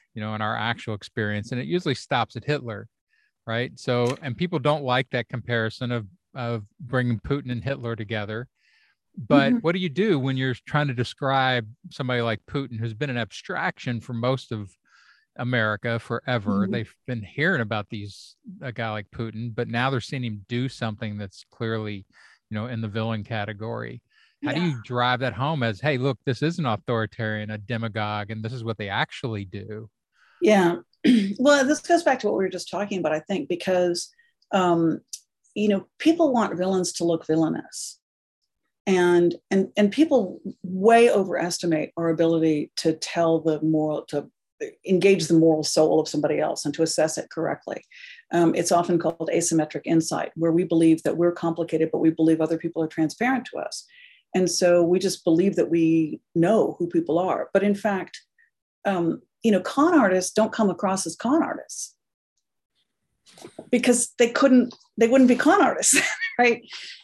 in our actual experience. And it usually stops at Hitler, right? So, and people don't like that comparison of bringing Putin and Hitler together. But what do you do when you're trying to describe somebody like Putin, who's been an abstraction for most of America forever? They've been hearing about a guy like Putin, but now they're seeing him do something that's clearly, in the villain category. How do you drive that home as, hey, look, this is an authoritarian, a demagogue, and this is what they actually do? Yeah. Well, this goes back to what we were just talking about, I think, because, people want villains to look villainous. And people way overestimate our ability to to engage the moral soul of somebody else and to assess it correctly. It's often called asymmetric insight, where we believe that we're complicated, but we believe other people are transparent to us. And so we just believe that we know who people are. But in fact, con artists don't come across as con artists because they wouldn't be con artists, right?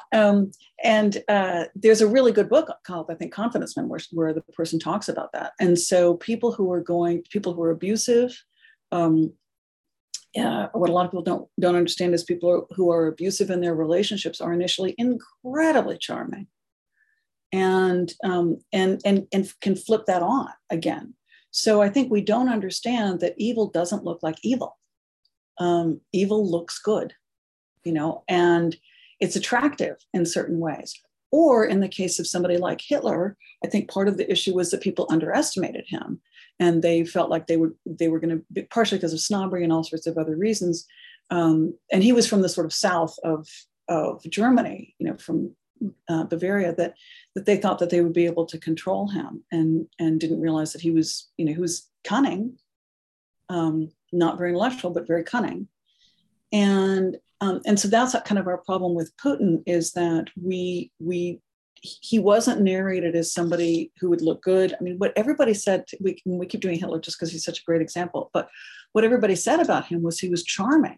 There's a really good book called, I think, Confidence Memoirs, where the person talks about that. And so people who are abusive, what a lot of people don't understand is people who are abusive in their relationships are initially incredibly charming, and can flip that on again. So I think we don't understand that evil doesn't look like evil. Evil looks good, and it's attractive in certain ways. Or in the case of somebody like Hitler, I think part of the issue was that people underestimated him, and they felt like they were going to be, partially because of snobbery and all sorts of other reasons. And he was from the sort of south of Germany, from Bavaria, that they thought that they would be able to control him, and didn't realize that he was cunning, not very intellectual, but very cunning. And so that's kind of our problem with Putin, is that he wasn't narrated as somebody who would look good. I mean, what everybody said, we keep doing Hitler just because he's such a great example, but what everybody said about him was he was charming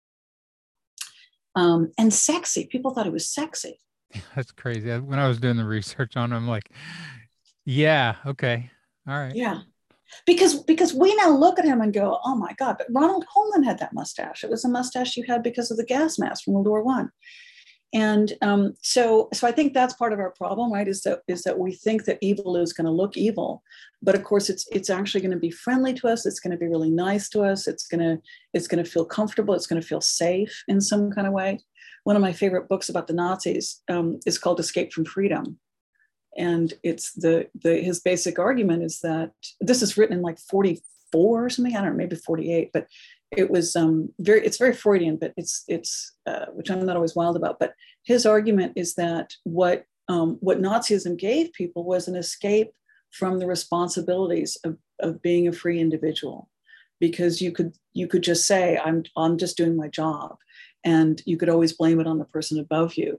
and sexy. People thought he was sexy. That's crazy. When I was doing the research on him, I'm like, yeah, okay, all right. Yeah. Because we now look at him and go, oh my God, but Ronald Colman had that mustache. It was a mustache you had because of the gas mask from World War I. And so I think that's part of our problem, right? Is that we think that evil is going to look evil, but of course it's actually going to be friendly to us. It's going to be really nice to us. It's going to feel comfortable. It's going to feel safe in some kind of way. One of my favorite books about the Nazis is called Escape from Freedom. And it's his basic argument is that this is written in like 44 or something. I don't know, maybe 48, but it was it's very Freudian, but it's which I'm not always wild about. But his argument is that what Nazism gave people was an escape from the responsibilities of being a free individual, because you could just say, I'm just doing my job, and you could always blame it on the person above you.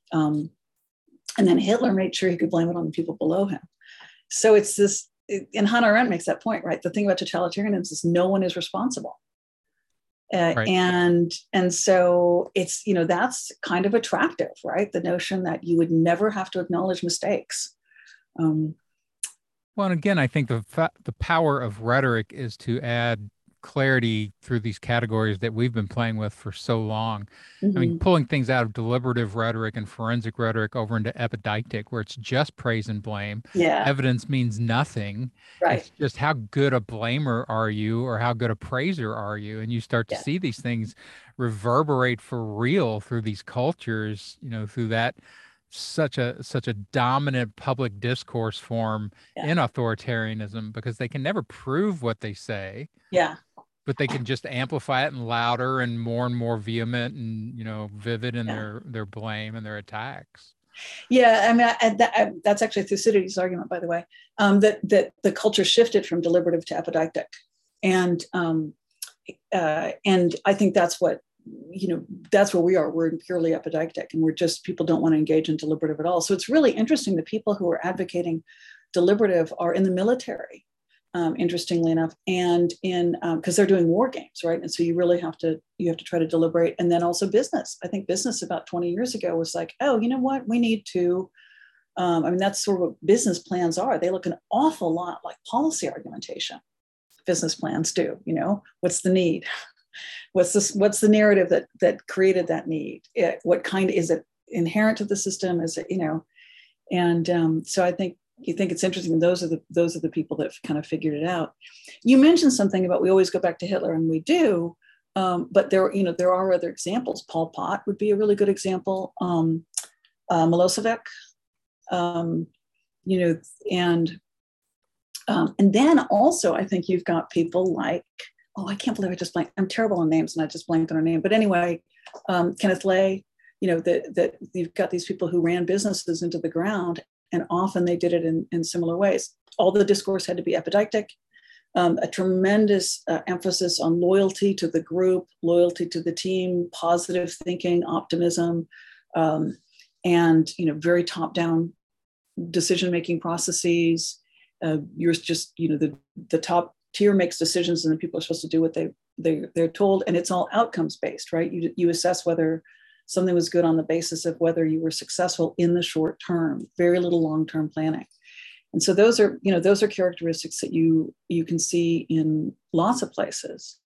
And then Hitler made sure he could blame it on the people below him. So it's this, and Hannah Arendt makes that point, right? The thing about totalitarianism is no one is responsible. Right. And so it's, that's kind of attractive, right? The notion that you would never have to acknowledge mistakes. Well, and again, I think the power of rhetoric is to add clarity through these categories that we've been playing with for so long. I mean, pulling things out of deliberative rhetoric and forensic rhetoric over into epideictic, where it's just praise and blame. Yeah. Evidence means nothing. Right. It's just how good a blamer are you, or how good a praiser are you? And you start to see these things reverberate for real through these cultures, through that such a dominant public discourse form in authoritarianism, because they can never prove what they say. Yeah. But they can just amplify it and louder and more vehement and, vivid in their blame and their attacks. Yeah, I mean, that's actually Thucydides' argument, by the way, that the culture shifted from deliberative to epideictic. And I think that's what, that's where we are. We're purely epideictic, and people don't want to engage in deliberative at all. So it's really interesting that people who are advocating deliberative are in the military. Interestingly enough, and because they're doing war games, right? And so you really have to try to deliberate. And then also business. I think business about 20 years ago was like, oh, you know what? We need to. That's sort of what business plans are. They look an awful lot like policy argumentation. business plans do. What's the need? What's the narrative that created that need? What kind is it inherent to the system? Is it, and so I think it's interesting. Those are the people that have kind of figured it out. You mentioned something about we always go back to Hitler, and we do, but there are other examples. Pol Pot would be a really good example. Milosevic, and then also I think you've got people like, I can't believe I just blanked. I'm terrible on names, and I just blanked on her name. But anyway, Kenneth Lay. That you've got these people who ran businesses into the ground, and often they did it in similar ways. All the discourse had to be epidictic, a tremendous emphasis on loyalty to the group, loyalty to the team, positive thinking, optimism, and very top-down decision-making processes. You're just the top tier makes decisions, and then people are supposed to do what they're told, and it's all outcomes based, right? You assess whether something was good on the basis of whether you were successful in the short term. Very little long-term planning, and so those are characteristics that you can see in lots of places.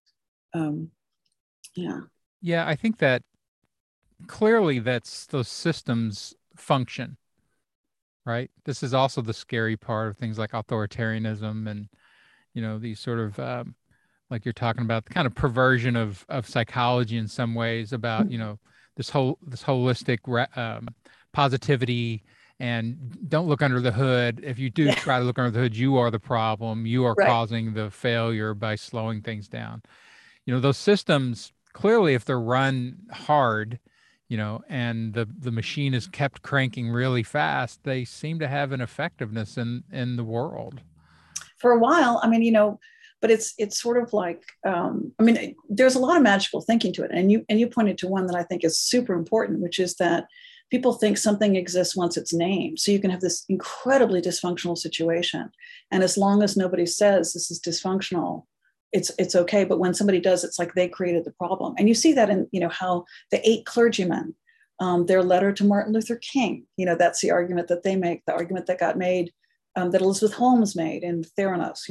Yeah, I think that clearly those systems function, right? This is also the scary part of things like authoritarianism and these sort of like you're talking about, the kind of perversion of psychology in some ways about this holistic positivity, and don't look under the hood. If you do try to look under the hood, you are the problem. You are causing the failure by slowing things down. Those systems clearly, if they're run hard, and the machine is kept cranking really fast, they seem to have an effectiveness in the world. For a while, but it's sort of like, there's a lot of magical thinking to it. And you pointed to one that I think is super important, which is that people think something exists once it's named. So you can have this incredibly dysfunctional situation. And as long as nobody says this is dysfunctional, it's okay. But when somebody does, it's like they created the problem. And you see that in, how the 8 clergymen, their letter to Martin Luther King, that's the argument that they make, the argument that got made, that Elizabeth Holmes made in Theranos,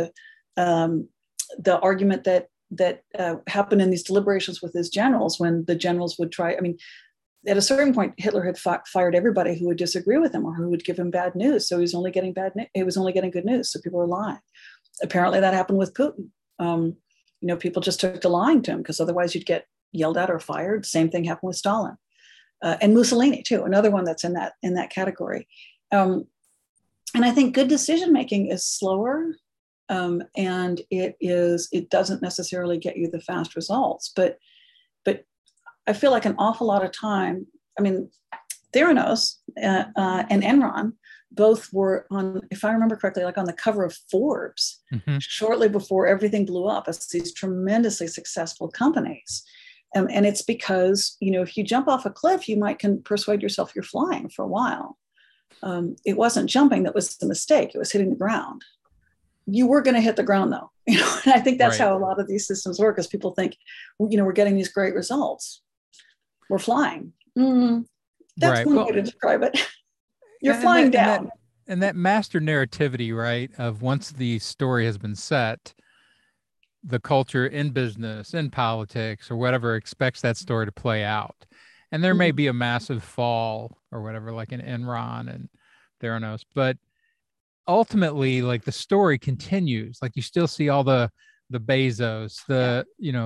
the argument that happened in these deliberations with his generals, when the generals would try, at a certain point, Hitler had fired everybody who would disagree with him or who would give him bad news. So he was only getting good news. So people were lying. Apparently that happened with Putin. People just took to lying to him because otherwise you'd get yelled at or fired. Same thing happened with Stalin and Mussolini too. Another one that's in that category. And I think good decision-making is slower, and it doesn't necessarily get you the fast results, but I feel like an awful lot of time, Theranos and Enron both were on, if I remember correctly, like on the cover of Forbes shortly before everything blew up as these tremendously successful companies. And it's because, if you jump off a cliff, you can persuade yourself you're flying for a while. It wasn't jumping that was the mistake. It was hitting the ground. You were going to hit the ground though. And I think that's how a lot of these systems work, is people think, we're getting these great results. We're flying. That's one way to describe it. You're flying down. And that master narrativity, right, of once the story has been set, the culture in business, in politics, or whatever expects that story to play out. And there may be a massive fall or whatever, like in Enron and Theranos, but ultimately, like, the story continues. Like, you still see all the Bezos, the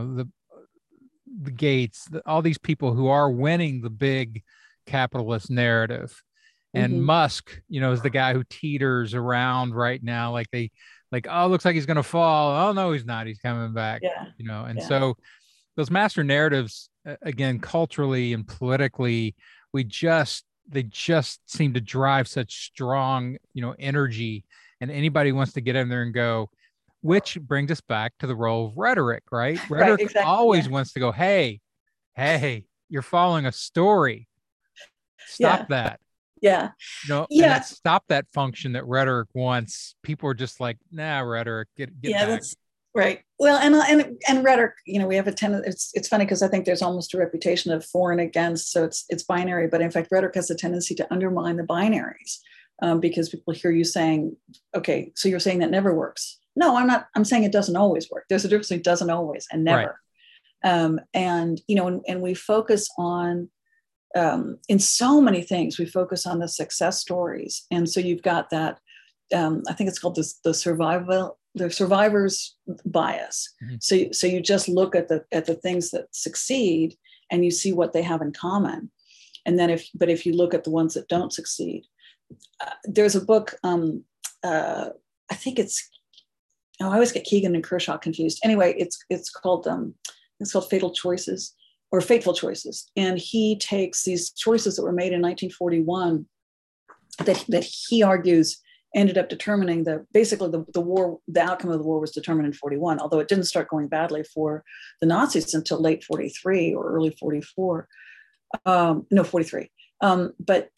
Gates, all these people who are winning the big capitalist narrative. And Musk, is the guy who teeters around right now. Oh, looks like he's going to fall. Oh, no, he's not. He's coming back, So those master narratives, again, culturally and politically, they just seem to drive such strong, energy, and anybody wants to get in there and go, which brings us back to the role of rhetoric, right? Rhetoric always wants to go, hey, you're following a story. Stop that. Yeah. And that stop that function that rhetoric wants. People are just like, nah, rhetoric, get back. That's right. Well, and rhetoric, we have a tendency, it's funny because I think there's almost a reputation of for and against. So it's binary, but in fact, rhetoric has a tendency to undermine the binaries because people hear you saying, okay, so you're saying that never works. No, I'm not. I'm saying it doesn't always work. There's a difference between doesn't always and never. Right. And and we focus on in so many things. We focus on the success stories, and so you've got that. I think it's called the survivor's bias. Mm-hmm. So you just look at the things that succeed, and you see what they have in common. And then if you look at the ones that don't succeed, there's a book. I think I always get Keegan and Kershaw confused. Anyway, it's called Fatal Choices or Fateful Choices. And he takes these choices that were made in 1941 that he argues ended up determining the war. The outcome of the war was determined in 41, although it didn't start going badly for the Nazis until late 43 or early 44. 43. But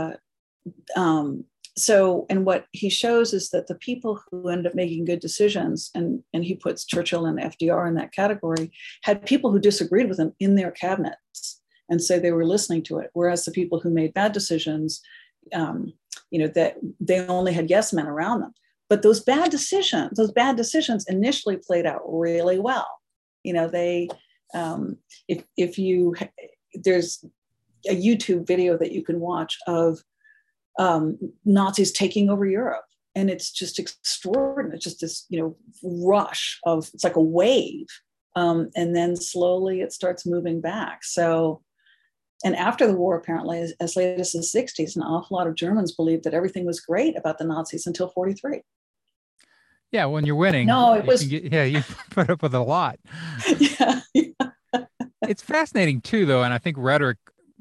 so, and what he shows is that the people who end up making good decisions, and he puts Churchill and FDR in that category, had people who disagreed with them in their cabinets, and so they were listening to it. Whereas the people who made bad decisions, that they only had yes men around them. But those bad decisions initially played out really well. There's a YouTube video that you can watch of Nazis taking over Europe, and it's just extraordinary. It's just this, rush of, it's like a wave, and then slowly it starts moving back. So, and after the war, apparently, as late as the 60s, an awful lot of Germans believed that everything was great about the Nazis until 43. Yeah, when you're winning, you put up with a lot. Yeah. It's fascinating too, though, and I think rhetoric.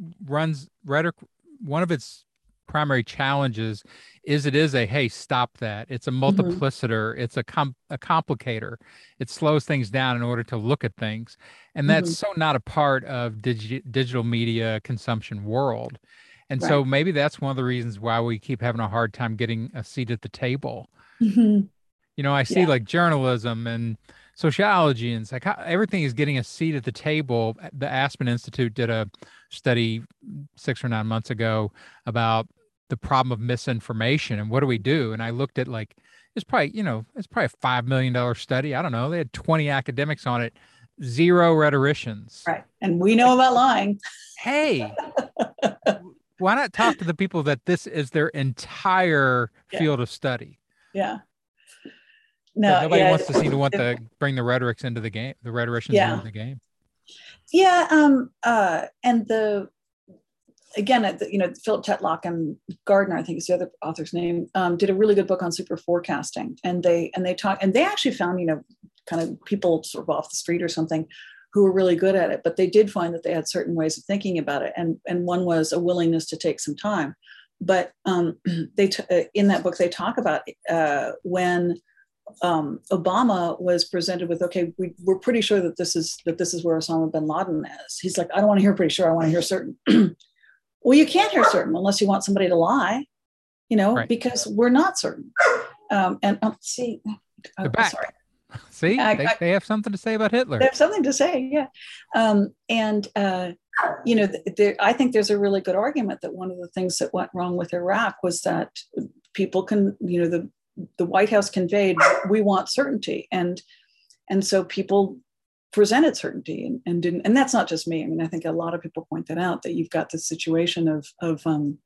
One of its primary challenges is hey, stop that. It's a multiplicitor. Mm-hmm. It's a complicator. It slows things down in order to look at things, and that's so not a part of digital media consumption world. And so maybe that's one of the reasons why we keep having a hard time getting a seat at the table. Mm-hmm. I see like journalism and sociology and everything is getting a seat at the table. The Aspen Institute did a study 6 or 9 months ago about the problem of misinformation and what do we do. And I looked at it's probably a $5 million study. I don't know. They had 20 academics on it, 0 rhetoricians. Right. And we know about lying. Hey, why not talk to the people that this is their entire field of study? Yeah. No, but nobody wants to bring the rhetorics into the game, the rhetoricians into the game. Yeah. And Philip Tetlock and Gardner, I think is the other author's name, did a really good book on super forecasting. And they actually found, kind of people sort of off the street or something who were really good at it, but they did find that they had certain ways of thinking about it. And one was a willingness to take some time. But in that book, they talk about when Obama was presented with, okay, we're pretty sure that this is where Osama bin Laden is. He's like, I don't want to hear pretty sure. I want to hear certain. Well, you can't hear certain unless you want somebody to lie, because we're not certain. See, they're back. Sorry. See, they have something to say about Hitler. They have something to say, yeah. I think there's a really good argument that one of the things that went wrong with Iraq was that people can, the White House conveyed, we want certainty. And so people presented certainty and didn't, and that's not just me. I mean, I think a lot of people point that out, that you've got this situation of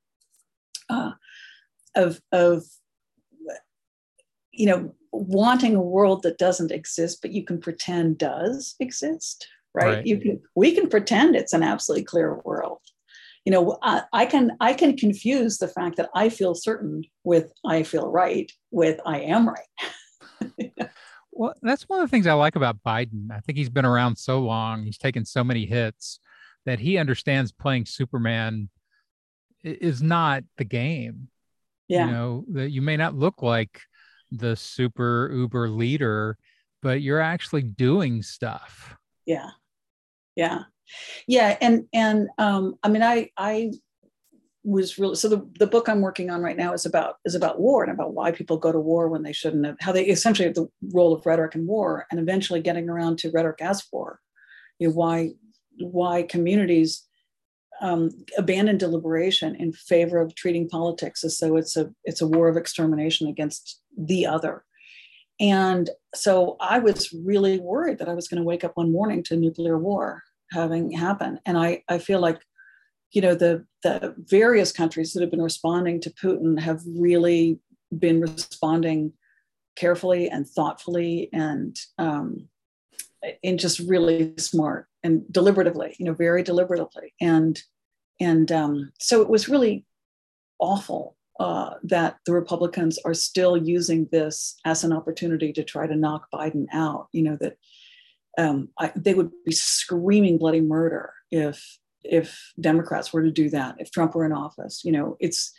wanting a world that doesn't exist, but you can pretend does exist, right? We can pretend it's an absolutely clear world. I can confuse the fact that I feel certain with I feel right with I am right. Well, that's one of the things I like about Biden. I think he's been around so long, he's taken so many hits that he understands playing Superman is not the game. Yeah. That you may not look like the super uber leader, but you're actually doing stuff. Yeah. Yeah. Yeah. And I mean, I was really, so the book I'm working on right now is about war and about why people go to war when they shouldn't have, how they essentially have the role of rhetoric in war, and eventually getting around to rhetoric as war. Why communities abandon deliberation in favor of treating politics as though it's a war of extermination against the other. And so I was really worried that I was going to wake up one morning to nuclear war having happen. And I feel like, the various countries that have been responding to Putin have really been responding carefully and thoughtfully and just really smart and deliberatively, very deliberatively. And so it was really awful that the Republicans are still using this as an opportunity to try to knock Biden out. That they would be screaming bloody murder if Democrats were to do that, if Trump were in office. It's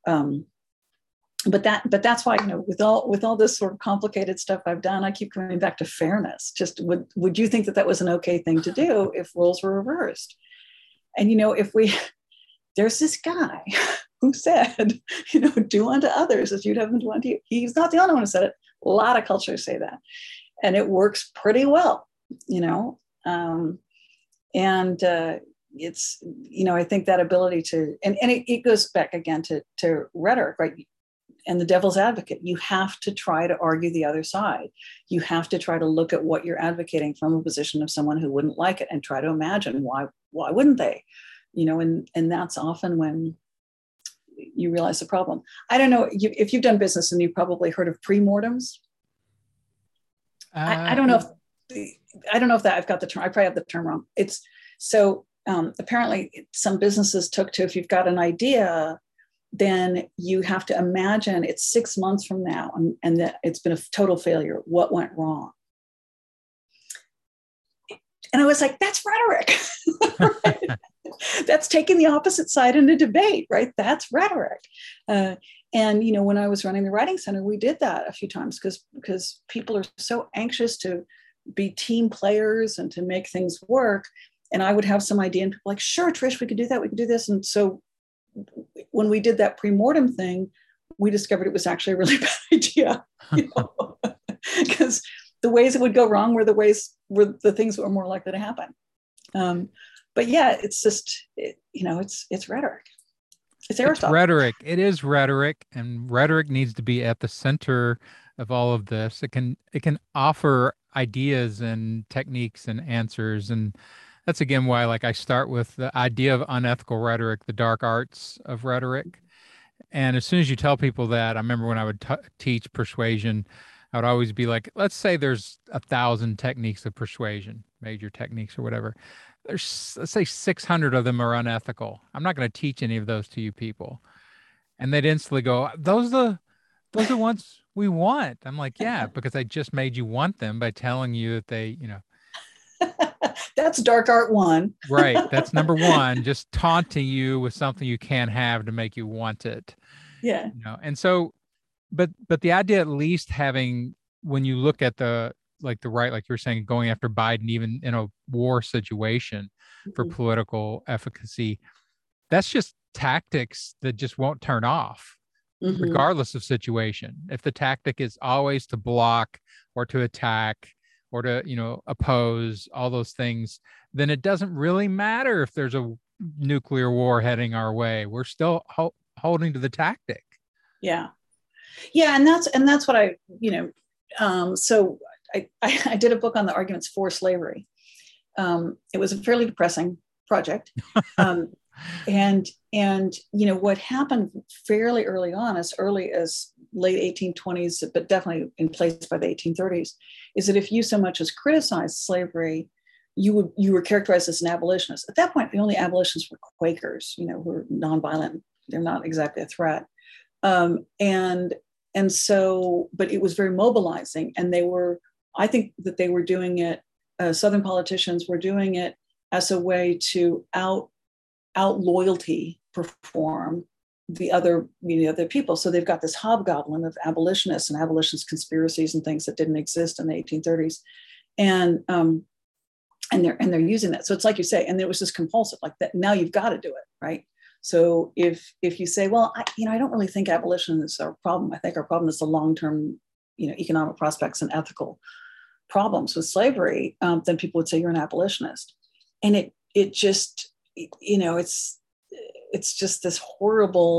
but that's why, with all this sort of complicated stuff I've done, I keep coming back to fairness. Just would you think that was an okay thing to do if roles were reversed? And there's this guy who said, do unto others as you'd have them do unto you. He's not the only one who said it. A lot of cultures say that, and it works pretty well. It's, I think that ability to, and it goes back again to rhetoric, right? And the devil's advocate. You have to try to argue the other side. You have to try to look at what you're advocating from a position of someone who wouldn't like it and try to imagine why wouldn't they? And that's often when you realize the problem. I don't know if you've done business and you've probably heard of pre-mortems. I don't know if that I've got the term. I probably have the term wrong. It's so apparently some businesses took to, if you've got an idea, then you have to imagine it's 6 months from now and that it's been a total failure. What went wrong? And I was like, that's rhetoric. Right? That's taking the opposite side in a debate, right? That's rhetoric. And, when I was running the Writing Center, we did that a few times because people are so anxious to be team players and to make things work. And I would have some idea and people like, sure, Trish, we could do that. We could do this. And so when we did that pre-mortem thing, we discovered it was actually a really bad idea, because the ways it would go wrong were the things that were more likely to happen. But yeah, it's just, it's rhetoric. It's Aristotle. It's rhetoric. It is rhetoric, and rhetoric needs to be at the center of all of this. It can offer ideas and techniques and answers. And that's again why, I start with the idea of unethical rhetoric, the dark arts of rhetoric. And as soon as you tell people that, I remember when I would teach persuasion, I would always be like, let's say there's 1,000 techniques of persuasion, major techniques or whatever. Let's say 600 of them are unethical. I'm not going to teach any of those to you people. And they'd instantly go, those are the ones we want. I'm like, yeah, because I just made you want them by telling you that they, That's dark art one. Right. That's number one, just taunting you with something you can't have to make you want it. Yeah. And so, but the idea, at least having, when you look at the right, like you were saying, going after Biden, even in a war situation for political efficacy, that's just tactics that just won't turn off, regardless of situation. If the tactic is always to block or to attack or to, oppose all those things, then it doesn't really matter if there's a nuclear war heading our way. We're still holding to the tactic. Yeah. Yeah. And that's what so I did a book on the arguments for slavery. It was a fairly depressing project. And what happened fairly early on, as early as late 1820s, but definitely in place by the 1830s, is that if you so much as criticized slavery, you were characterized as an abolitionist. At that point, the only abolitionists were Quakers, who were nonviolent. They're not exactly a threat. And so, but it was very mobilizing, and I think that they were doing it. Southern politicians were doing it as a way to out loyalty perform the other people. So they've got this hobgoblin of abolitionists and abolitionist conspiracies and things that didn't exist in the 1830s, and they're using that. So it's like you say, and it was just compulsive, like that. Now you've got to do it, right? So if you say, well, I don't really think abolition is our problem. I think our problem is the long-term, economic prospects and ethical problems with slavery. Then people would say you're an abolitionist, and it just, it's just this horrible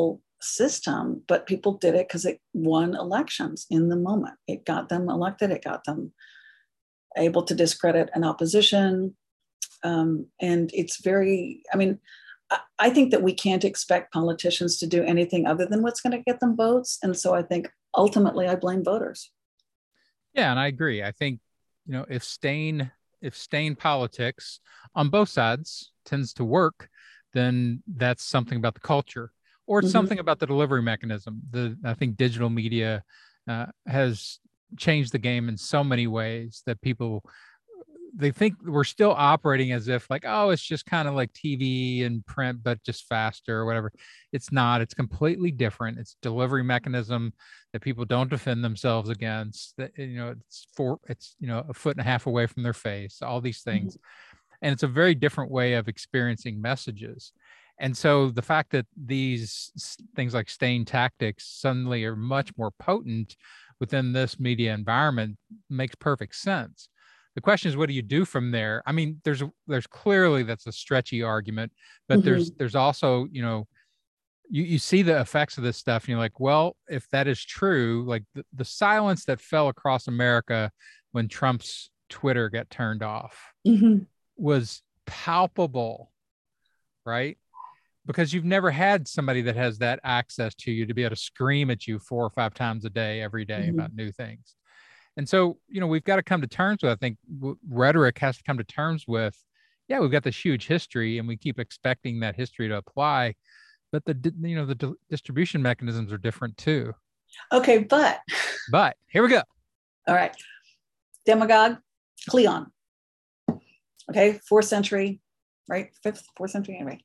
system, but people did it because it won elections in the moment. It got them elected. It got them able to discredit an opposition. And it's very, I mean, I think that we can't expect politicians to do anything other than what's going to get them votes. And so I think ultimately I blame voters. Yeah, and I agree. I think, if staying politics on both sides tends to work, then that's something about the culture, or it's something about the delivery mechanism. I think digital media has changed the game in so many ways that they think we're still operating as if like, oh, it's just kind of like TV and print, but just faster or whatever. It's not. It's completely different. It's delivery mechanism that people don't defend themselves against. That it's a foot and a half away from their face. All these things, and it's a very different way of experiencing messages. And so the fact that these things like stain tactics suddenly are much more potent within this media environment makes perfect sense. The question is, what do you do from there? I mean, there's clearly that's a stretchy argument, but there's also, you see the effects of this stuff and you're like, well, if that is true, like the silence that fell across America when Trump's Twitter got turned off was palpable, right? Because you've never had somebody that has that access to you to be able to scream at you 4 or 5 times a day, every day about new things. And so, we've got to come to terms with, I think rhetoric has to come to terms with, yeah, we've got this huge history and we keep expecting that history to apply, but the distribution mechanisms are different too. Okay. But here we go. All right. Demagogue, Cleon. Okay. 4th century, right? 4th century anyway.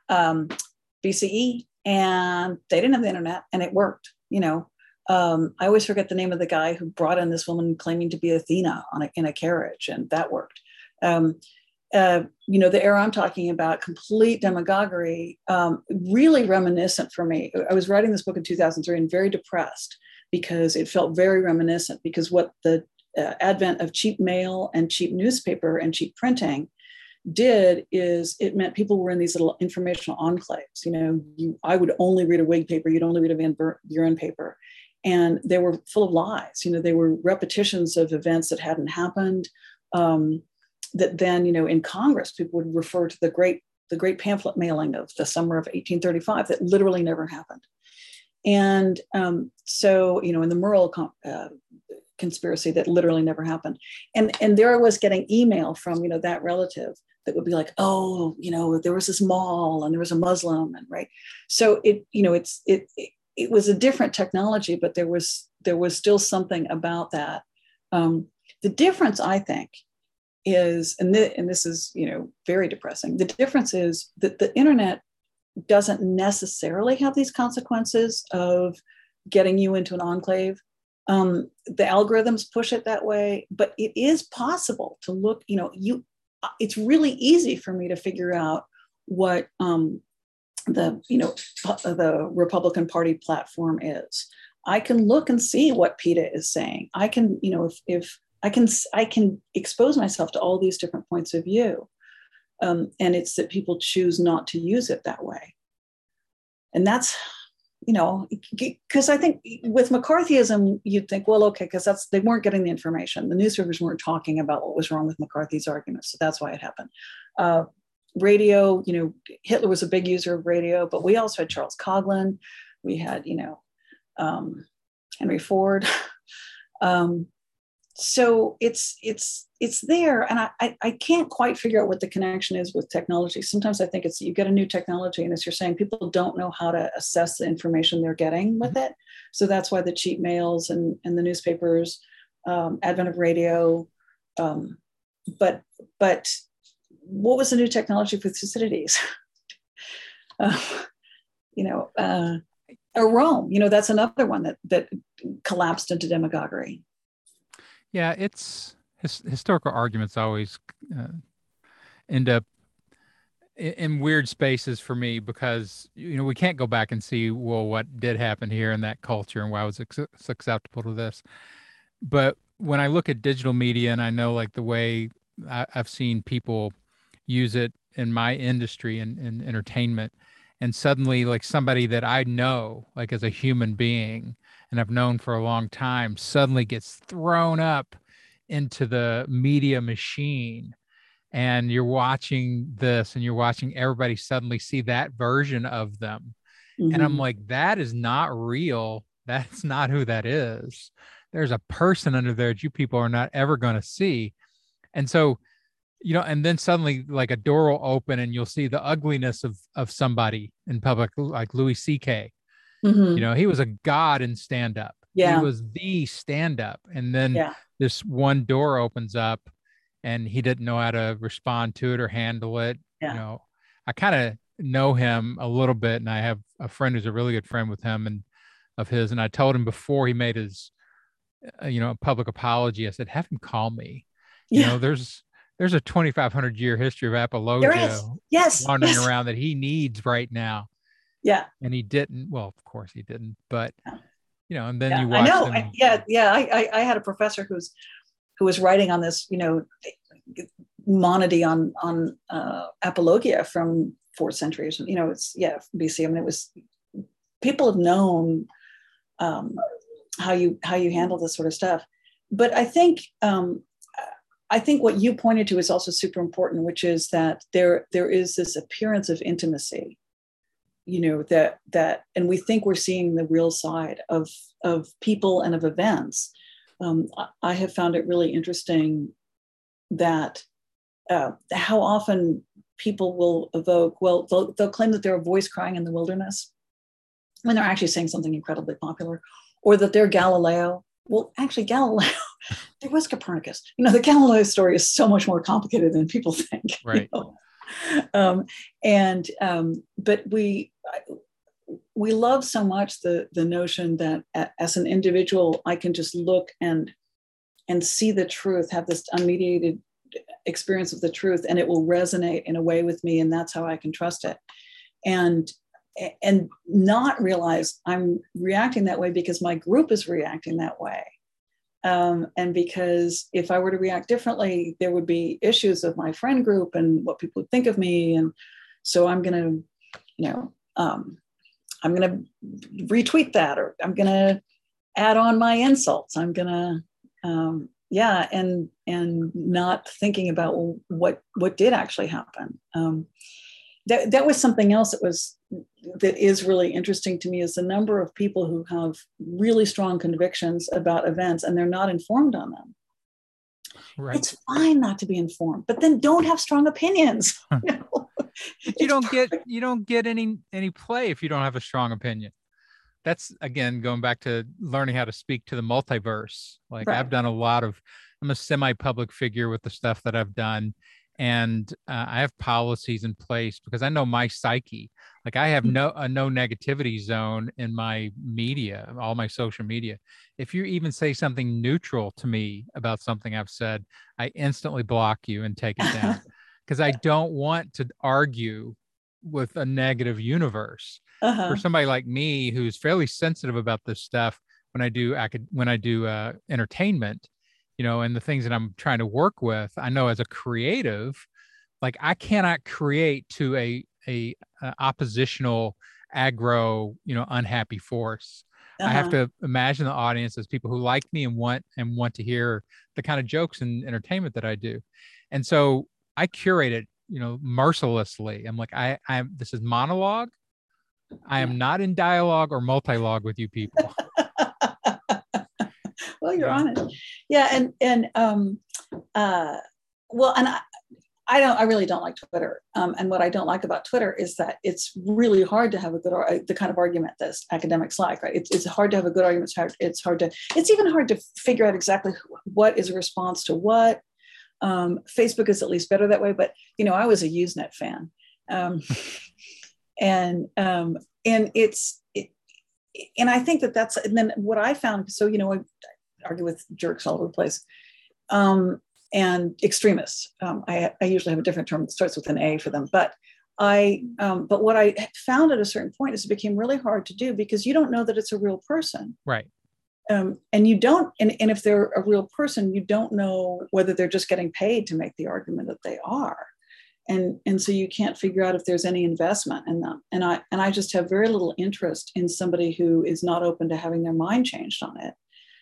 BCE, and they didn't have the internet and it worked, I always forget the name of the guy who brought in this woman claiming to be Athena in a carriage, and that worked. The era I'm talking about, complete demagoguery, really reminiscent for me. I was writing this book in 2003 and very depressed because it felt very reminiscent, because what the advent of cheap mail and cheap newspaper and cheap printing did is it meant people were in these little informational enclaves. I would only read a Whig paper, you'd only read a Van Buren paper. And they were full of lies. They were repetitions of events that hadn't happened. That then, in Congress, people would refer to the great pamphlet mailing of the summer of 1835 that literally never happened. And so, in the Murrell conspiracy that literally never happened. And there I was getting email from, that relative that would be like, oh, there was this mall and there was a Muslim, and right. So it was a different technology, but there was still something about that. The difference, I think, is, and this is, very depressing. The difference is that the internet doesn't necessarily have these consequences of getting you into an enclave. The algorithms push it that way, but it is possible to look, it's really easy for me to figure out what the Republican Party platform is. I can look and see what PETA is saying. I can, if I can expose myself to all these different points of view. And it's that people choose not to use it that way. And that's, because I think with McCarthyism, you'd think, well, okay, because they weren't getting the information. The newspapers weren't talking about what was wrong with McCarthy's arguments. So that's why it happened. Radio, Hitler was a big user of radio, but we also had Charles Coughlin. We had, Henry Ford. So it's there. And I can't quite figure out what the connection is with technology. Sometimes I think you get a new technology, and as you're saying, people don't know how to assess the information they're getting with it. So that's why the cheap mails and the newspapers, advent of radio. But what was the new technology for Thucydides? Or Rome, that's another one that collapsed into demagoguery. Yeah, it's historical arguments always end up in weird spaces for me, because we can't go back and see, well, what did happen here in that culture and why was it acceptable to this. But when I look at digital media, and I know like the way I've seen people use it in my industry and entertainment, and suddenly like somebody that I know like as a human being and I've known for a long time suddenly gets thrown up into the media machine, and you're watching this and you're watching everybody suddenly see that version of them. And I'm Mm-hmm. like, that is not real. That's not who that is. There's a person under there that you people are not ever going to see. And so, and then suddenly like a door will open and you'll see the ugliness of somebody in public, like Louis C.K. Mm-hmm. He was a god in stand up. He Yeah. was the stand up. And then Yeah. this one door opens up and he didn't know how to respond to it or handle it. Yeah. I kind of know him a little bit, and I have a friend who's a really good friend with him and of his. And I told him before he made his, public apology, I said, have him call me. Yeah. There's a 2,500-year history of There apologia is. Yes. wandering Yes. around that he needs right now. Yeah. And he didn't. Well, of course he didn't. But and then Yeah. you I watch know. them. I had a professor who was writing on this, monody on apologia from 4th century. It's BC. I mean, it was, people have known how you handle this sort of stuff. But I think what you pointed to is also super important, which is that there is this appearance of intimacy, that and we think we're seeing the real side of people and of events. I have found it really interesting that how often people will evoke, they'll claim that they're a voice crying in the wilderness when they're actually saying something incredibly popular, or that they're Galileo. Well, actually, Galileo, there was Copernicus. The Galileo story is so much more complicated than people think. Right. But we love so much the notion that as an individual, I can just look and see the truth, have this unmediated experience of the truth, and it will resonate in a way with me, and that's how I can trust it. And not realize I'm reacting that way because my group is reacting that way. And because if I were to react differently, there would be issues of my friend group and what people would think of me. And so I'm going to, I'm going to retweet that, or I'm going to add on my insults. I'm going to, and not thinking about what did actually happen. That was something else that is really interesting to me, is the number of people who have really strong convictions about events and they're not informed on them. Right. It's fine not to be informed, but then don't have strong opinions. You don't get any play if you don't have a strong opinion. That's, again, going back to learning how to speak to the multiverse. Like, right. I'm a semi-public figure with the stuff that I've done. And I have policies in place because I know my psyche. Like, I have no negativity zone in my media, all my social media. If you even say something neutral to me about something I've said, I instantly block you and take it down because I don't want to argue with a negative universe. For somebody like me who's fairly sensitive about this stuff, when I do entertainment, and the things that I'm trying to work with, I know as a creative, like, I cannot create to a oppositional, aggro, unhappy force. I have to imagine the audience as people who like me and want to hear the kind of jokes and entertainment that I do. And so I curate it, mercilessly. I'm like, this is monologue. I am not in dialogue or multi-log with you people. Well, you're honest. Yeah. And I really don't like Twitter. And what I don't like about Twitter is that it's really hard to have the kind of argument that academics like, right? It's hard to have a good argument. It's even hard to figure out exactly what is a response to what. Facebook is at least better that way, but I was a Usenet fan. And I think that's, and then what I found, so, I argue with jerks all over the place, and extremists. I usually have a different term that starts with an A for them, but what I found at a certain point is it became really hard to do because you don't know that it's a real person. Right. And you don't, and if they're a real person, you don't know whether they're just getting paid to make the argument that they are. And so you can't figure out if there's any investment in them. And I just have very little interest in somebody who is not open to having their mind changed on it.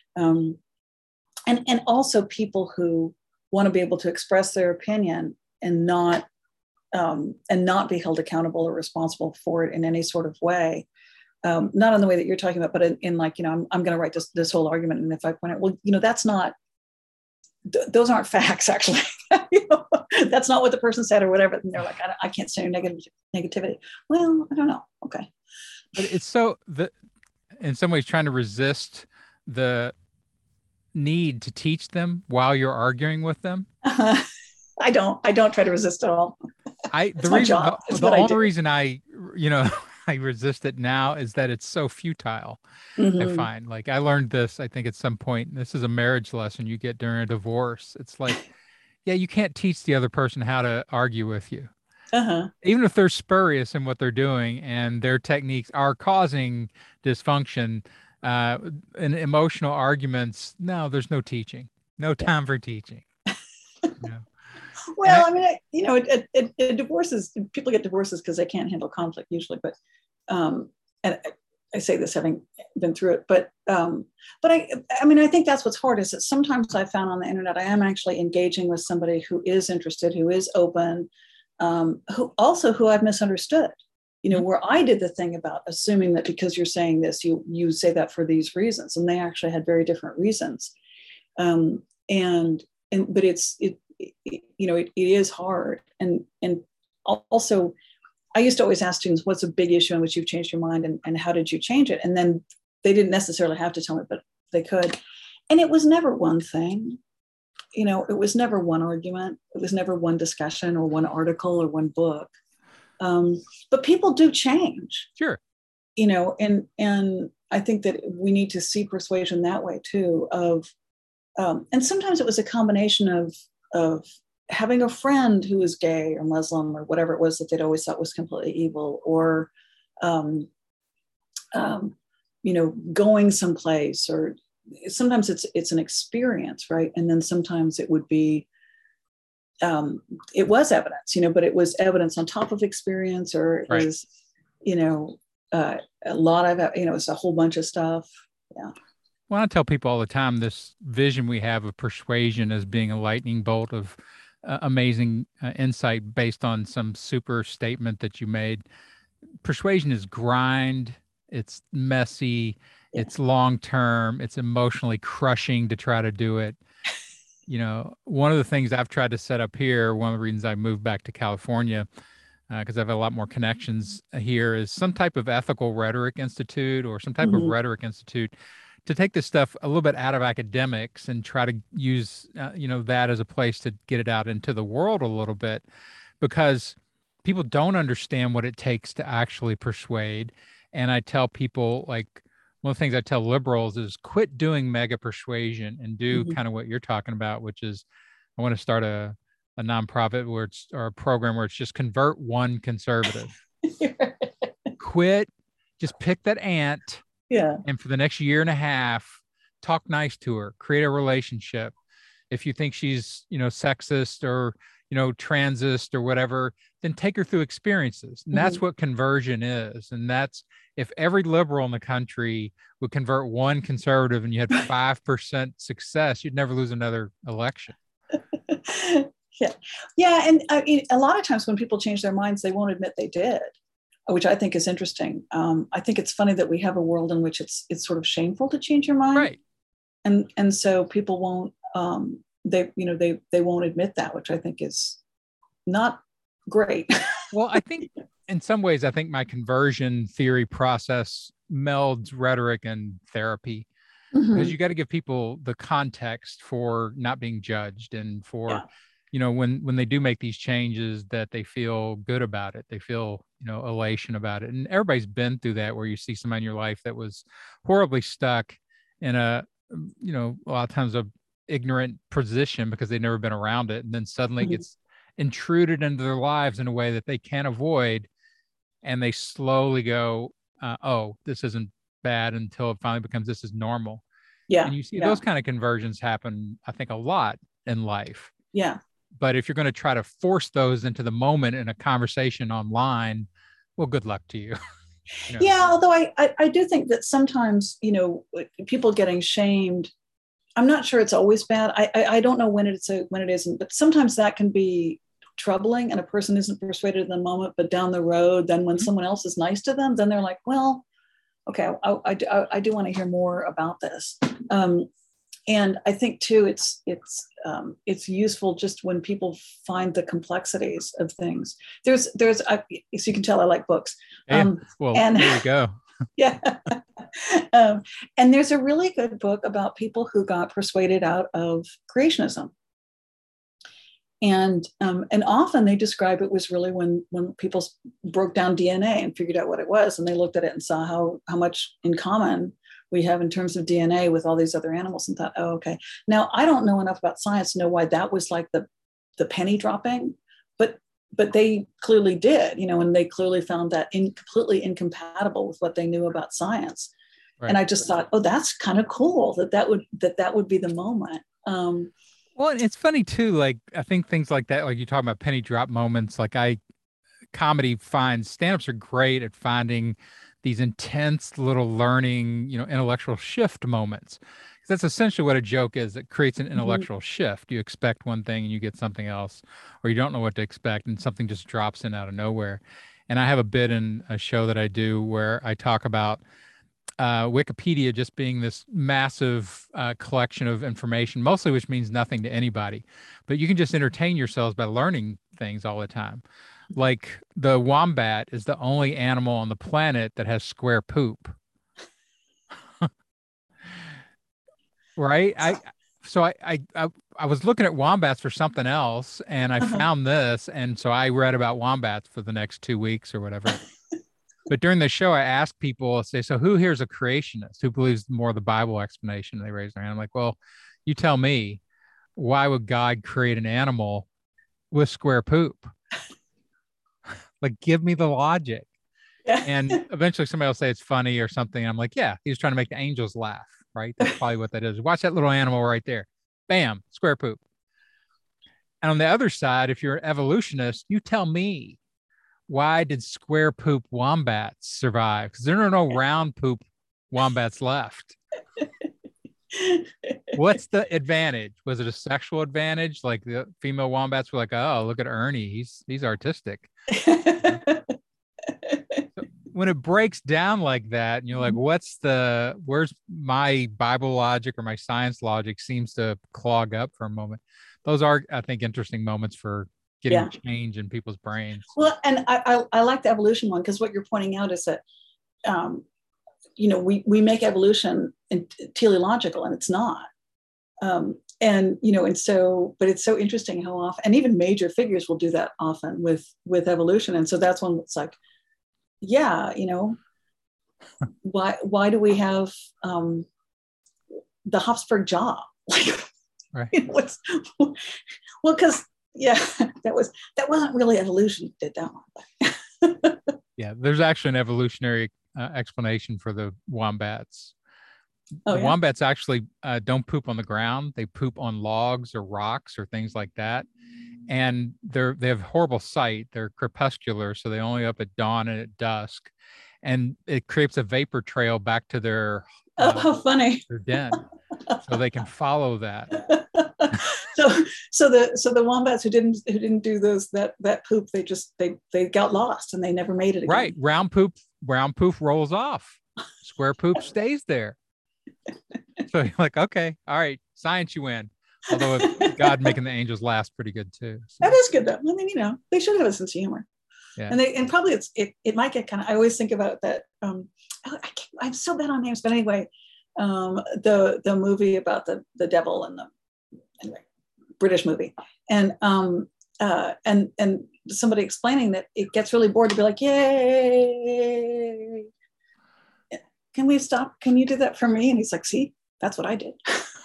And also people who want to be able to express their opinion and not be held accountable or responsible for it in any sort of way. Not in the way that you're talking about, but in like, I'm going to write this whole argument. And if I point out, well, that's not, those aren't facts, actually. That's not what the person said or whatever. And they're like, I can't stand negativity. Well, I don't know. Okay. But it's in some ways trying to resist the need to teach them while you're arguing with them. I don't try to resist at all. The only reason I resist it now is that it's so futile. I find, like, I learned this, I think at some point, this is a marriage lesson you get during a divorce. It's like, yeah, you can't teach the other person how to argue with you. Even if they're spurious in what they're doing and their techniques are causing dysfunction, and emotional arguments, no, there's no teaching, no time for teaching. Well, divorces, people get divorces because they can't handle conflict usually, but, and I say this having been through it, but I think that's what's hard is that sometimes I found on the internet, I am actually engaging with somebody who is interested, who is open, who I've misunderstood, where I did the thing about assuming that because you're saying this, you say that for these reasons, and they actually had very different reasons. But it is hard. And also I used to always ask students, what's a big issue in which you've changed your mind, and how did you change it? And then they didn't necessarily have to tell me, but they could. And it was never one thing, it was never one argument. It was never one discussion or one article or one book. But people do change. Sure. And I think that we need to see persuasion that way too, and sometimes it was a combination of having a friend who was gay or Muslim or whatever it was that they'd always thought was completely evil, or, going someplace, or sometimes it's an experience, right? And then sometimes it would be, it was evidence, but it was evidence on top of experience, or it was, a lot of, it was a whole bunch of stuff. Yeah. Well, I tell people all the time, this vision we have of persuasion as being a lightning bolt of amazing insight based on some super statement that you made. Persuasion is grind. It's messy. Yeah. It's long-term. It's emotionally crushing to try to do it. One of the things I've tried to set up here, one of the reasons I moved back to California, because I have a lot more connections here, is some type of ethical rhetoric institute or some type of rhetoric institute to take this stuff a little bit out of academics and try to use, that as a place to get it out into the world a little bit, because people don't understand what it takes to actually persuade. And I tell people, like, one of the things I tell liberals is quit doing mega persuasion and do kind of what you're talking about, which is I want to start a nonprofit or a program where it's just convert one conservative. Quit, just pick that aunt. Yeah. And for the next year and a half, talk nice to her, create a relationship. If you think she's, sexist or, transist or whatever, then take her through experiences. And that's what conversion is. And that's, if every liberal in the country would convert one conservative and you had 5% success, you'd never lose another election. Yeah. Yeah. And a lot of times when people change their minds, they won't admit they did, which I think is interesting. I think it's funny that we have a world in which it's sort of shameful to change your mind. Right. And so people won't, they won't admit that, which I think is not great. Well, I think in some ways, I think my conversion theory process melds rhetoric and therapy, because you got to give people the context for not being judged, and for, when they do make these changes, that they feel good about it. They feel, elation about it. And everybody's been through that, where you see somebody in your life that was horribly stuck in a lot of times a ignorant position because they've never been around it. And then suddenly gets intruded into their lives in a way that they can't avoid. And they slowly go, oh, this isn't bad, until it finally becomes, this is normal. Yeah. And you see those kind of conversions happen, I think, a lot in life. Yeah. But if you're going to try to force those into the moment in a conversation online, well, good luck to you. Yeah, although I do think that sometimes, people getting shamed, I'm not sure it's always bad. I don't know when when it isn't, but sometimes that can be troubling, and a person isn't persuaded in the moment, but down the road, then when someone else is nice to them, then they're like, well, okay, I do want to hear more about this. And I think too, it's useful just when people find the complexities of things. So you can tell I like books. Well, and there you go. Yeah. And there's a really good book about people who got persuaded out of creationism. And often they describe it was really when people broke down DNA and figured out what it was, and they looked at it and saw how much in common we have in terms of DNA with all these other animals, and thought, oh, okay. Now, I don't know enough about science to know why that was like the penny dropping, but they clearly did, and they clearly found that completely incompatible with what they knew about science. Right. And I just thought, oh, that's kind of cool that would be the moment. Well, and it's funny too. Like, I think things like that, like you talk about penny drop moments, comedy finds stand-ups are great at finding these intense little learning, intellectual shift moments. That's essentially what a joke is. It creates an intellectual shift. You expect one thing and you get something else, or you don't know what to expect and something just drops in out of nowhere. And I have a bit in a show that I do where I talk about Wikipedia just being this massive collection of information, mostly which means nothing to anybody. But you can just entertain yourselves by learning things all the time. Like the wombat is the only animal on the planet that has square poop. Right? I was looking at wombats for something else, and I found this, and so I read about wombats for the next 2 weeks or whatever. But during the show, I asked people, say, so who here is a creationist? Who believes more of the Bible explanation? And they raised their hand. I'm like, well, you tell me, why would God create an animal with square poop? Like, give me the logic. Yeah. And eventually somebody will say it's funny or something. I'm like, yeah, he's trying to make the angels laugh, right? That's probably what that is. Watch that little animal right there. Bam, square poop. And on the other side, if you're an evolutionist, you tell me, why did square poop wombats survive? Because there are no round poop wombats left. What's the advantage? Was it a sexual advantage? Like the female wombats were like, oh, look at Ernie. He's artistic. So when it breaks down like that, and you're like, where's my Bible logic or my science logic seems to clog up for a moment. Those are, I think, interesting moments for getting change in people's brains. Well, and I like the evolution one, because what you're pointing out is that, we make evolution teleological, and it's not. And so, but it's so interesting how often, and even major figures will do that often with evolution. And so that's one that's like, why do we have the Habsburg jaw? Like, right. Well, because that wasn't really evolution that did that one. Yeah, there's actually an evolutionary explanation for the wombats. Wombats actually don't poop on the ground. They poop on logs or rocks or things like that. And they have horrible sight. They're crepuscular, so they only up at dawn and at dusk. And it creates a vapor trail back to their how funny, their den, so they can follow that. So the wombats who didn't do that poop, they got lost and they never made it again. Right, round poop rolls off. Square poop stays there. So you're like, okay, all right, science, you win. Although God making the angels last pretty good too. So. That is good though. I mean, they should have a sense of humor. Yeah. And probably it might get kind of, I always think about that. I'm so bad on names, but anyway, the movie about the devil and British movie, and somebody explaining that it gets really bored to be like, yay, can we stop? Can you do that for me? And he's like, see, that's what I did.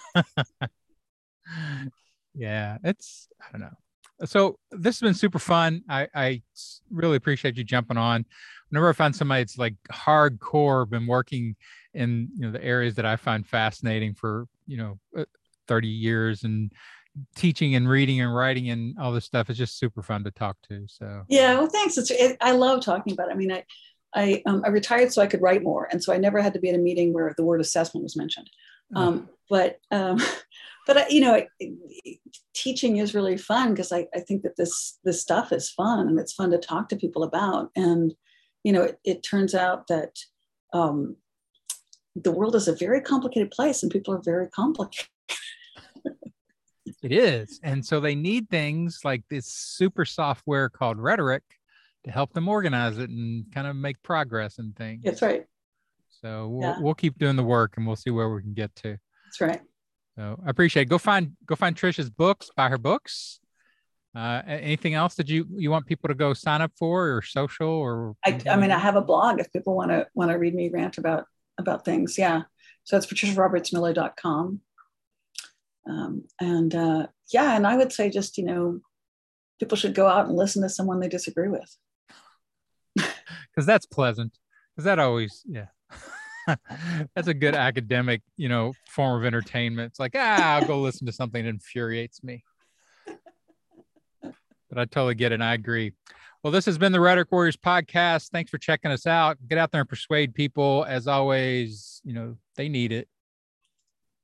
Yeah, I don't know. So this has been super fun. I really appreciate you jumping on. Whenever I find somebody that's like hardcore, been working in the areas that I find fascinating for 30 years and teaching and reading and writing and all this stuff is just super fun to talk to. So Yeah, well, thanks. I love talking about it. I mean, I retired so I could write more, and so I never had to be at a meeting where the word assessment was mentioned. But you know, teaching is really fun because I think that this stuff is fun and it's fun to talk to people about. And you know, it turns out that the world is a very complicated place, and people are very complicated. It is, and so they need things like this super software called Rhetoric to help them organize it and kind of make progress and things. That's right. So we'll keep doing the work, and we'll see where we can get to. That's right. So I appreciate it. Go find Trisha's books, buy her books. Anything else that you want people to go sign up for, or social, or? I mean, I have a blog if people want to read me rant about things. Yeah. So it's patriciarobertsmiller.com. And I would say just, you know, people should go out and listen to someone they disagree with. Because that's pleasant. Because that always, yeah. That's a good academic, you know, form of entertainment. It's like, I'll go listen to something that infuriates me. But I totally get it, and I agree. Well, this has been the Rhetoric Warriors podcast. Thanks for checking us out. Get out there and persuade people. As always, you know, they need it.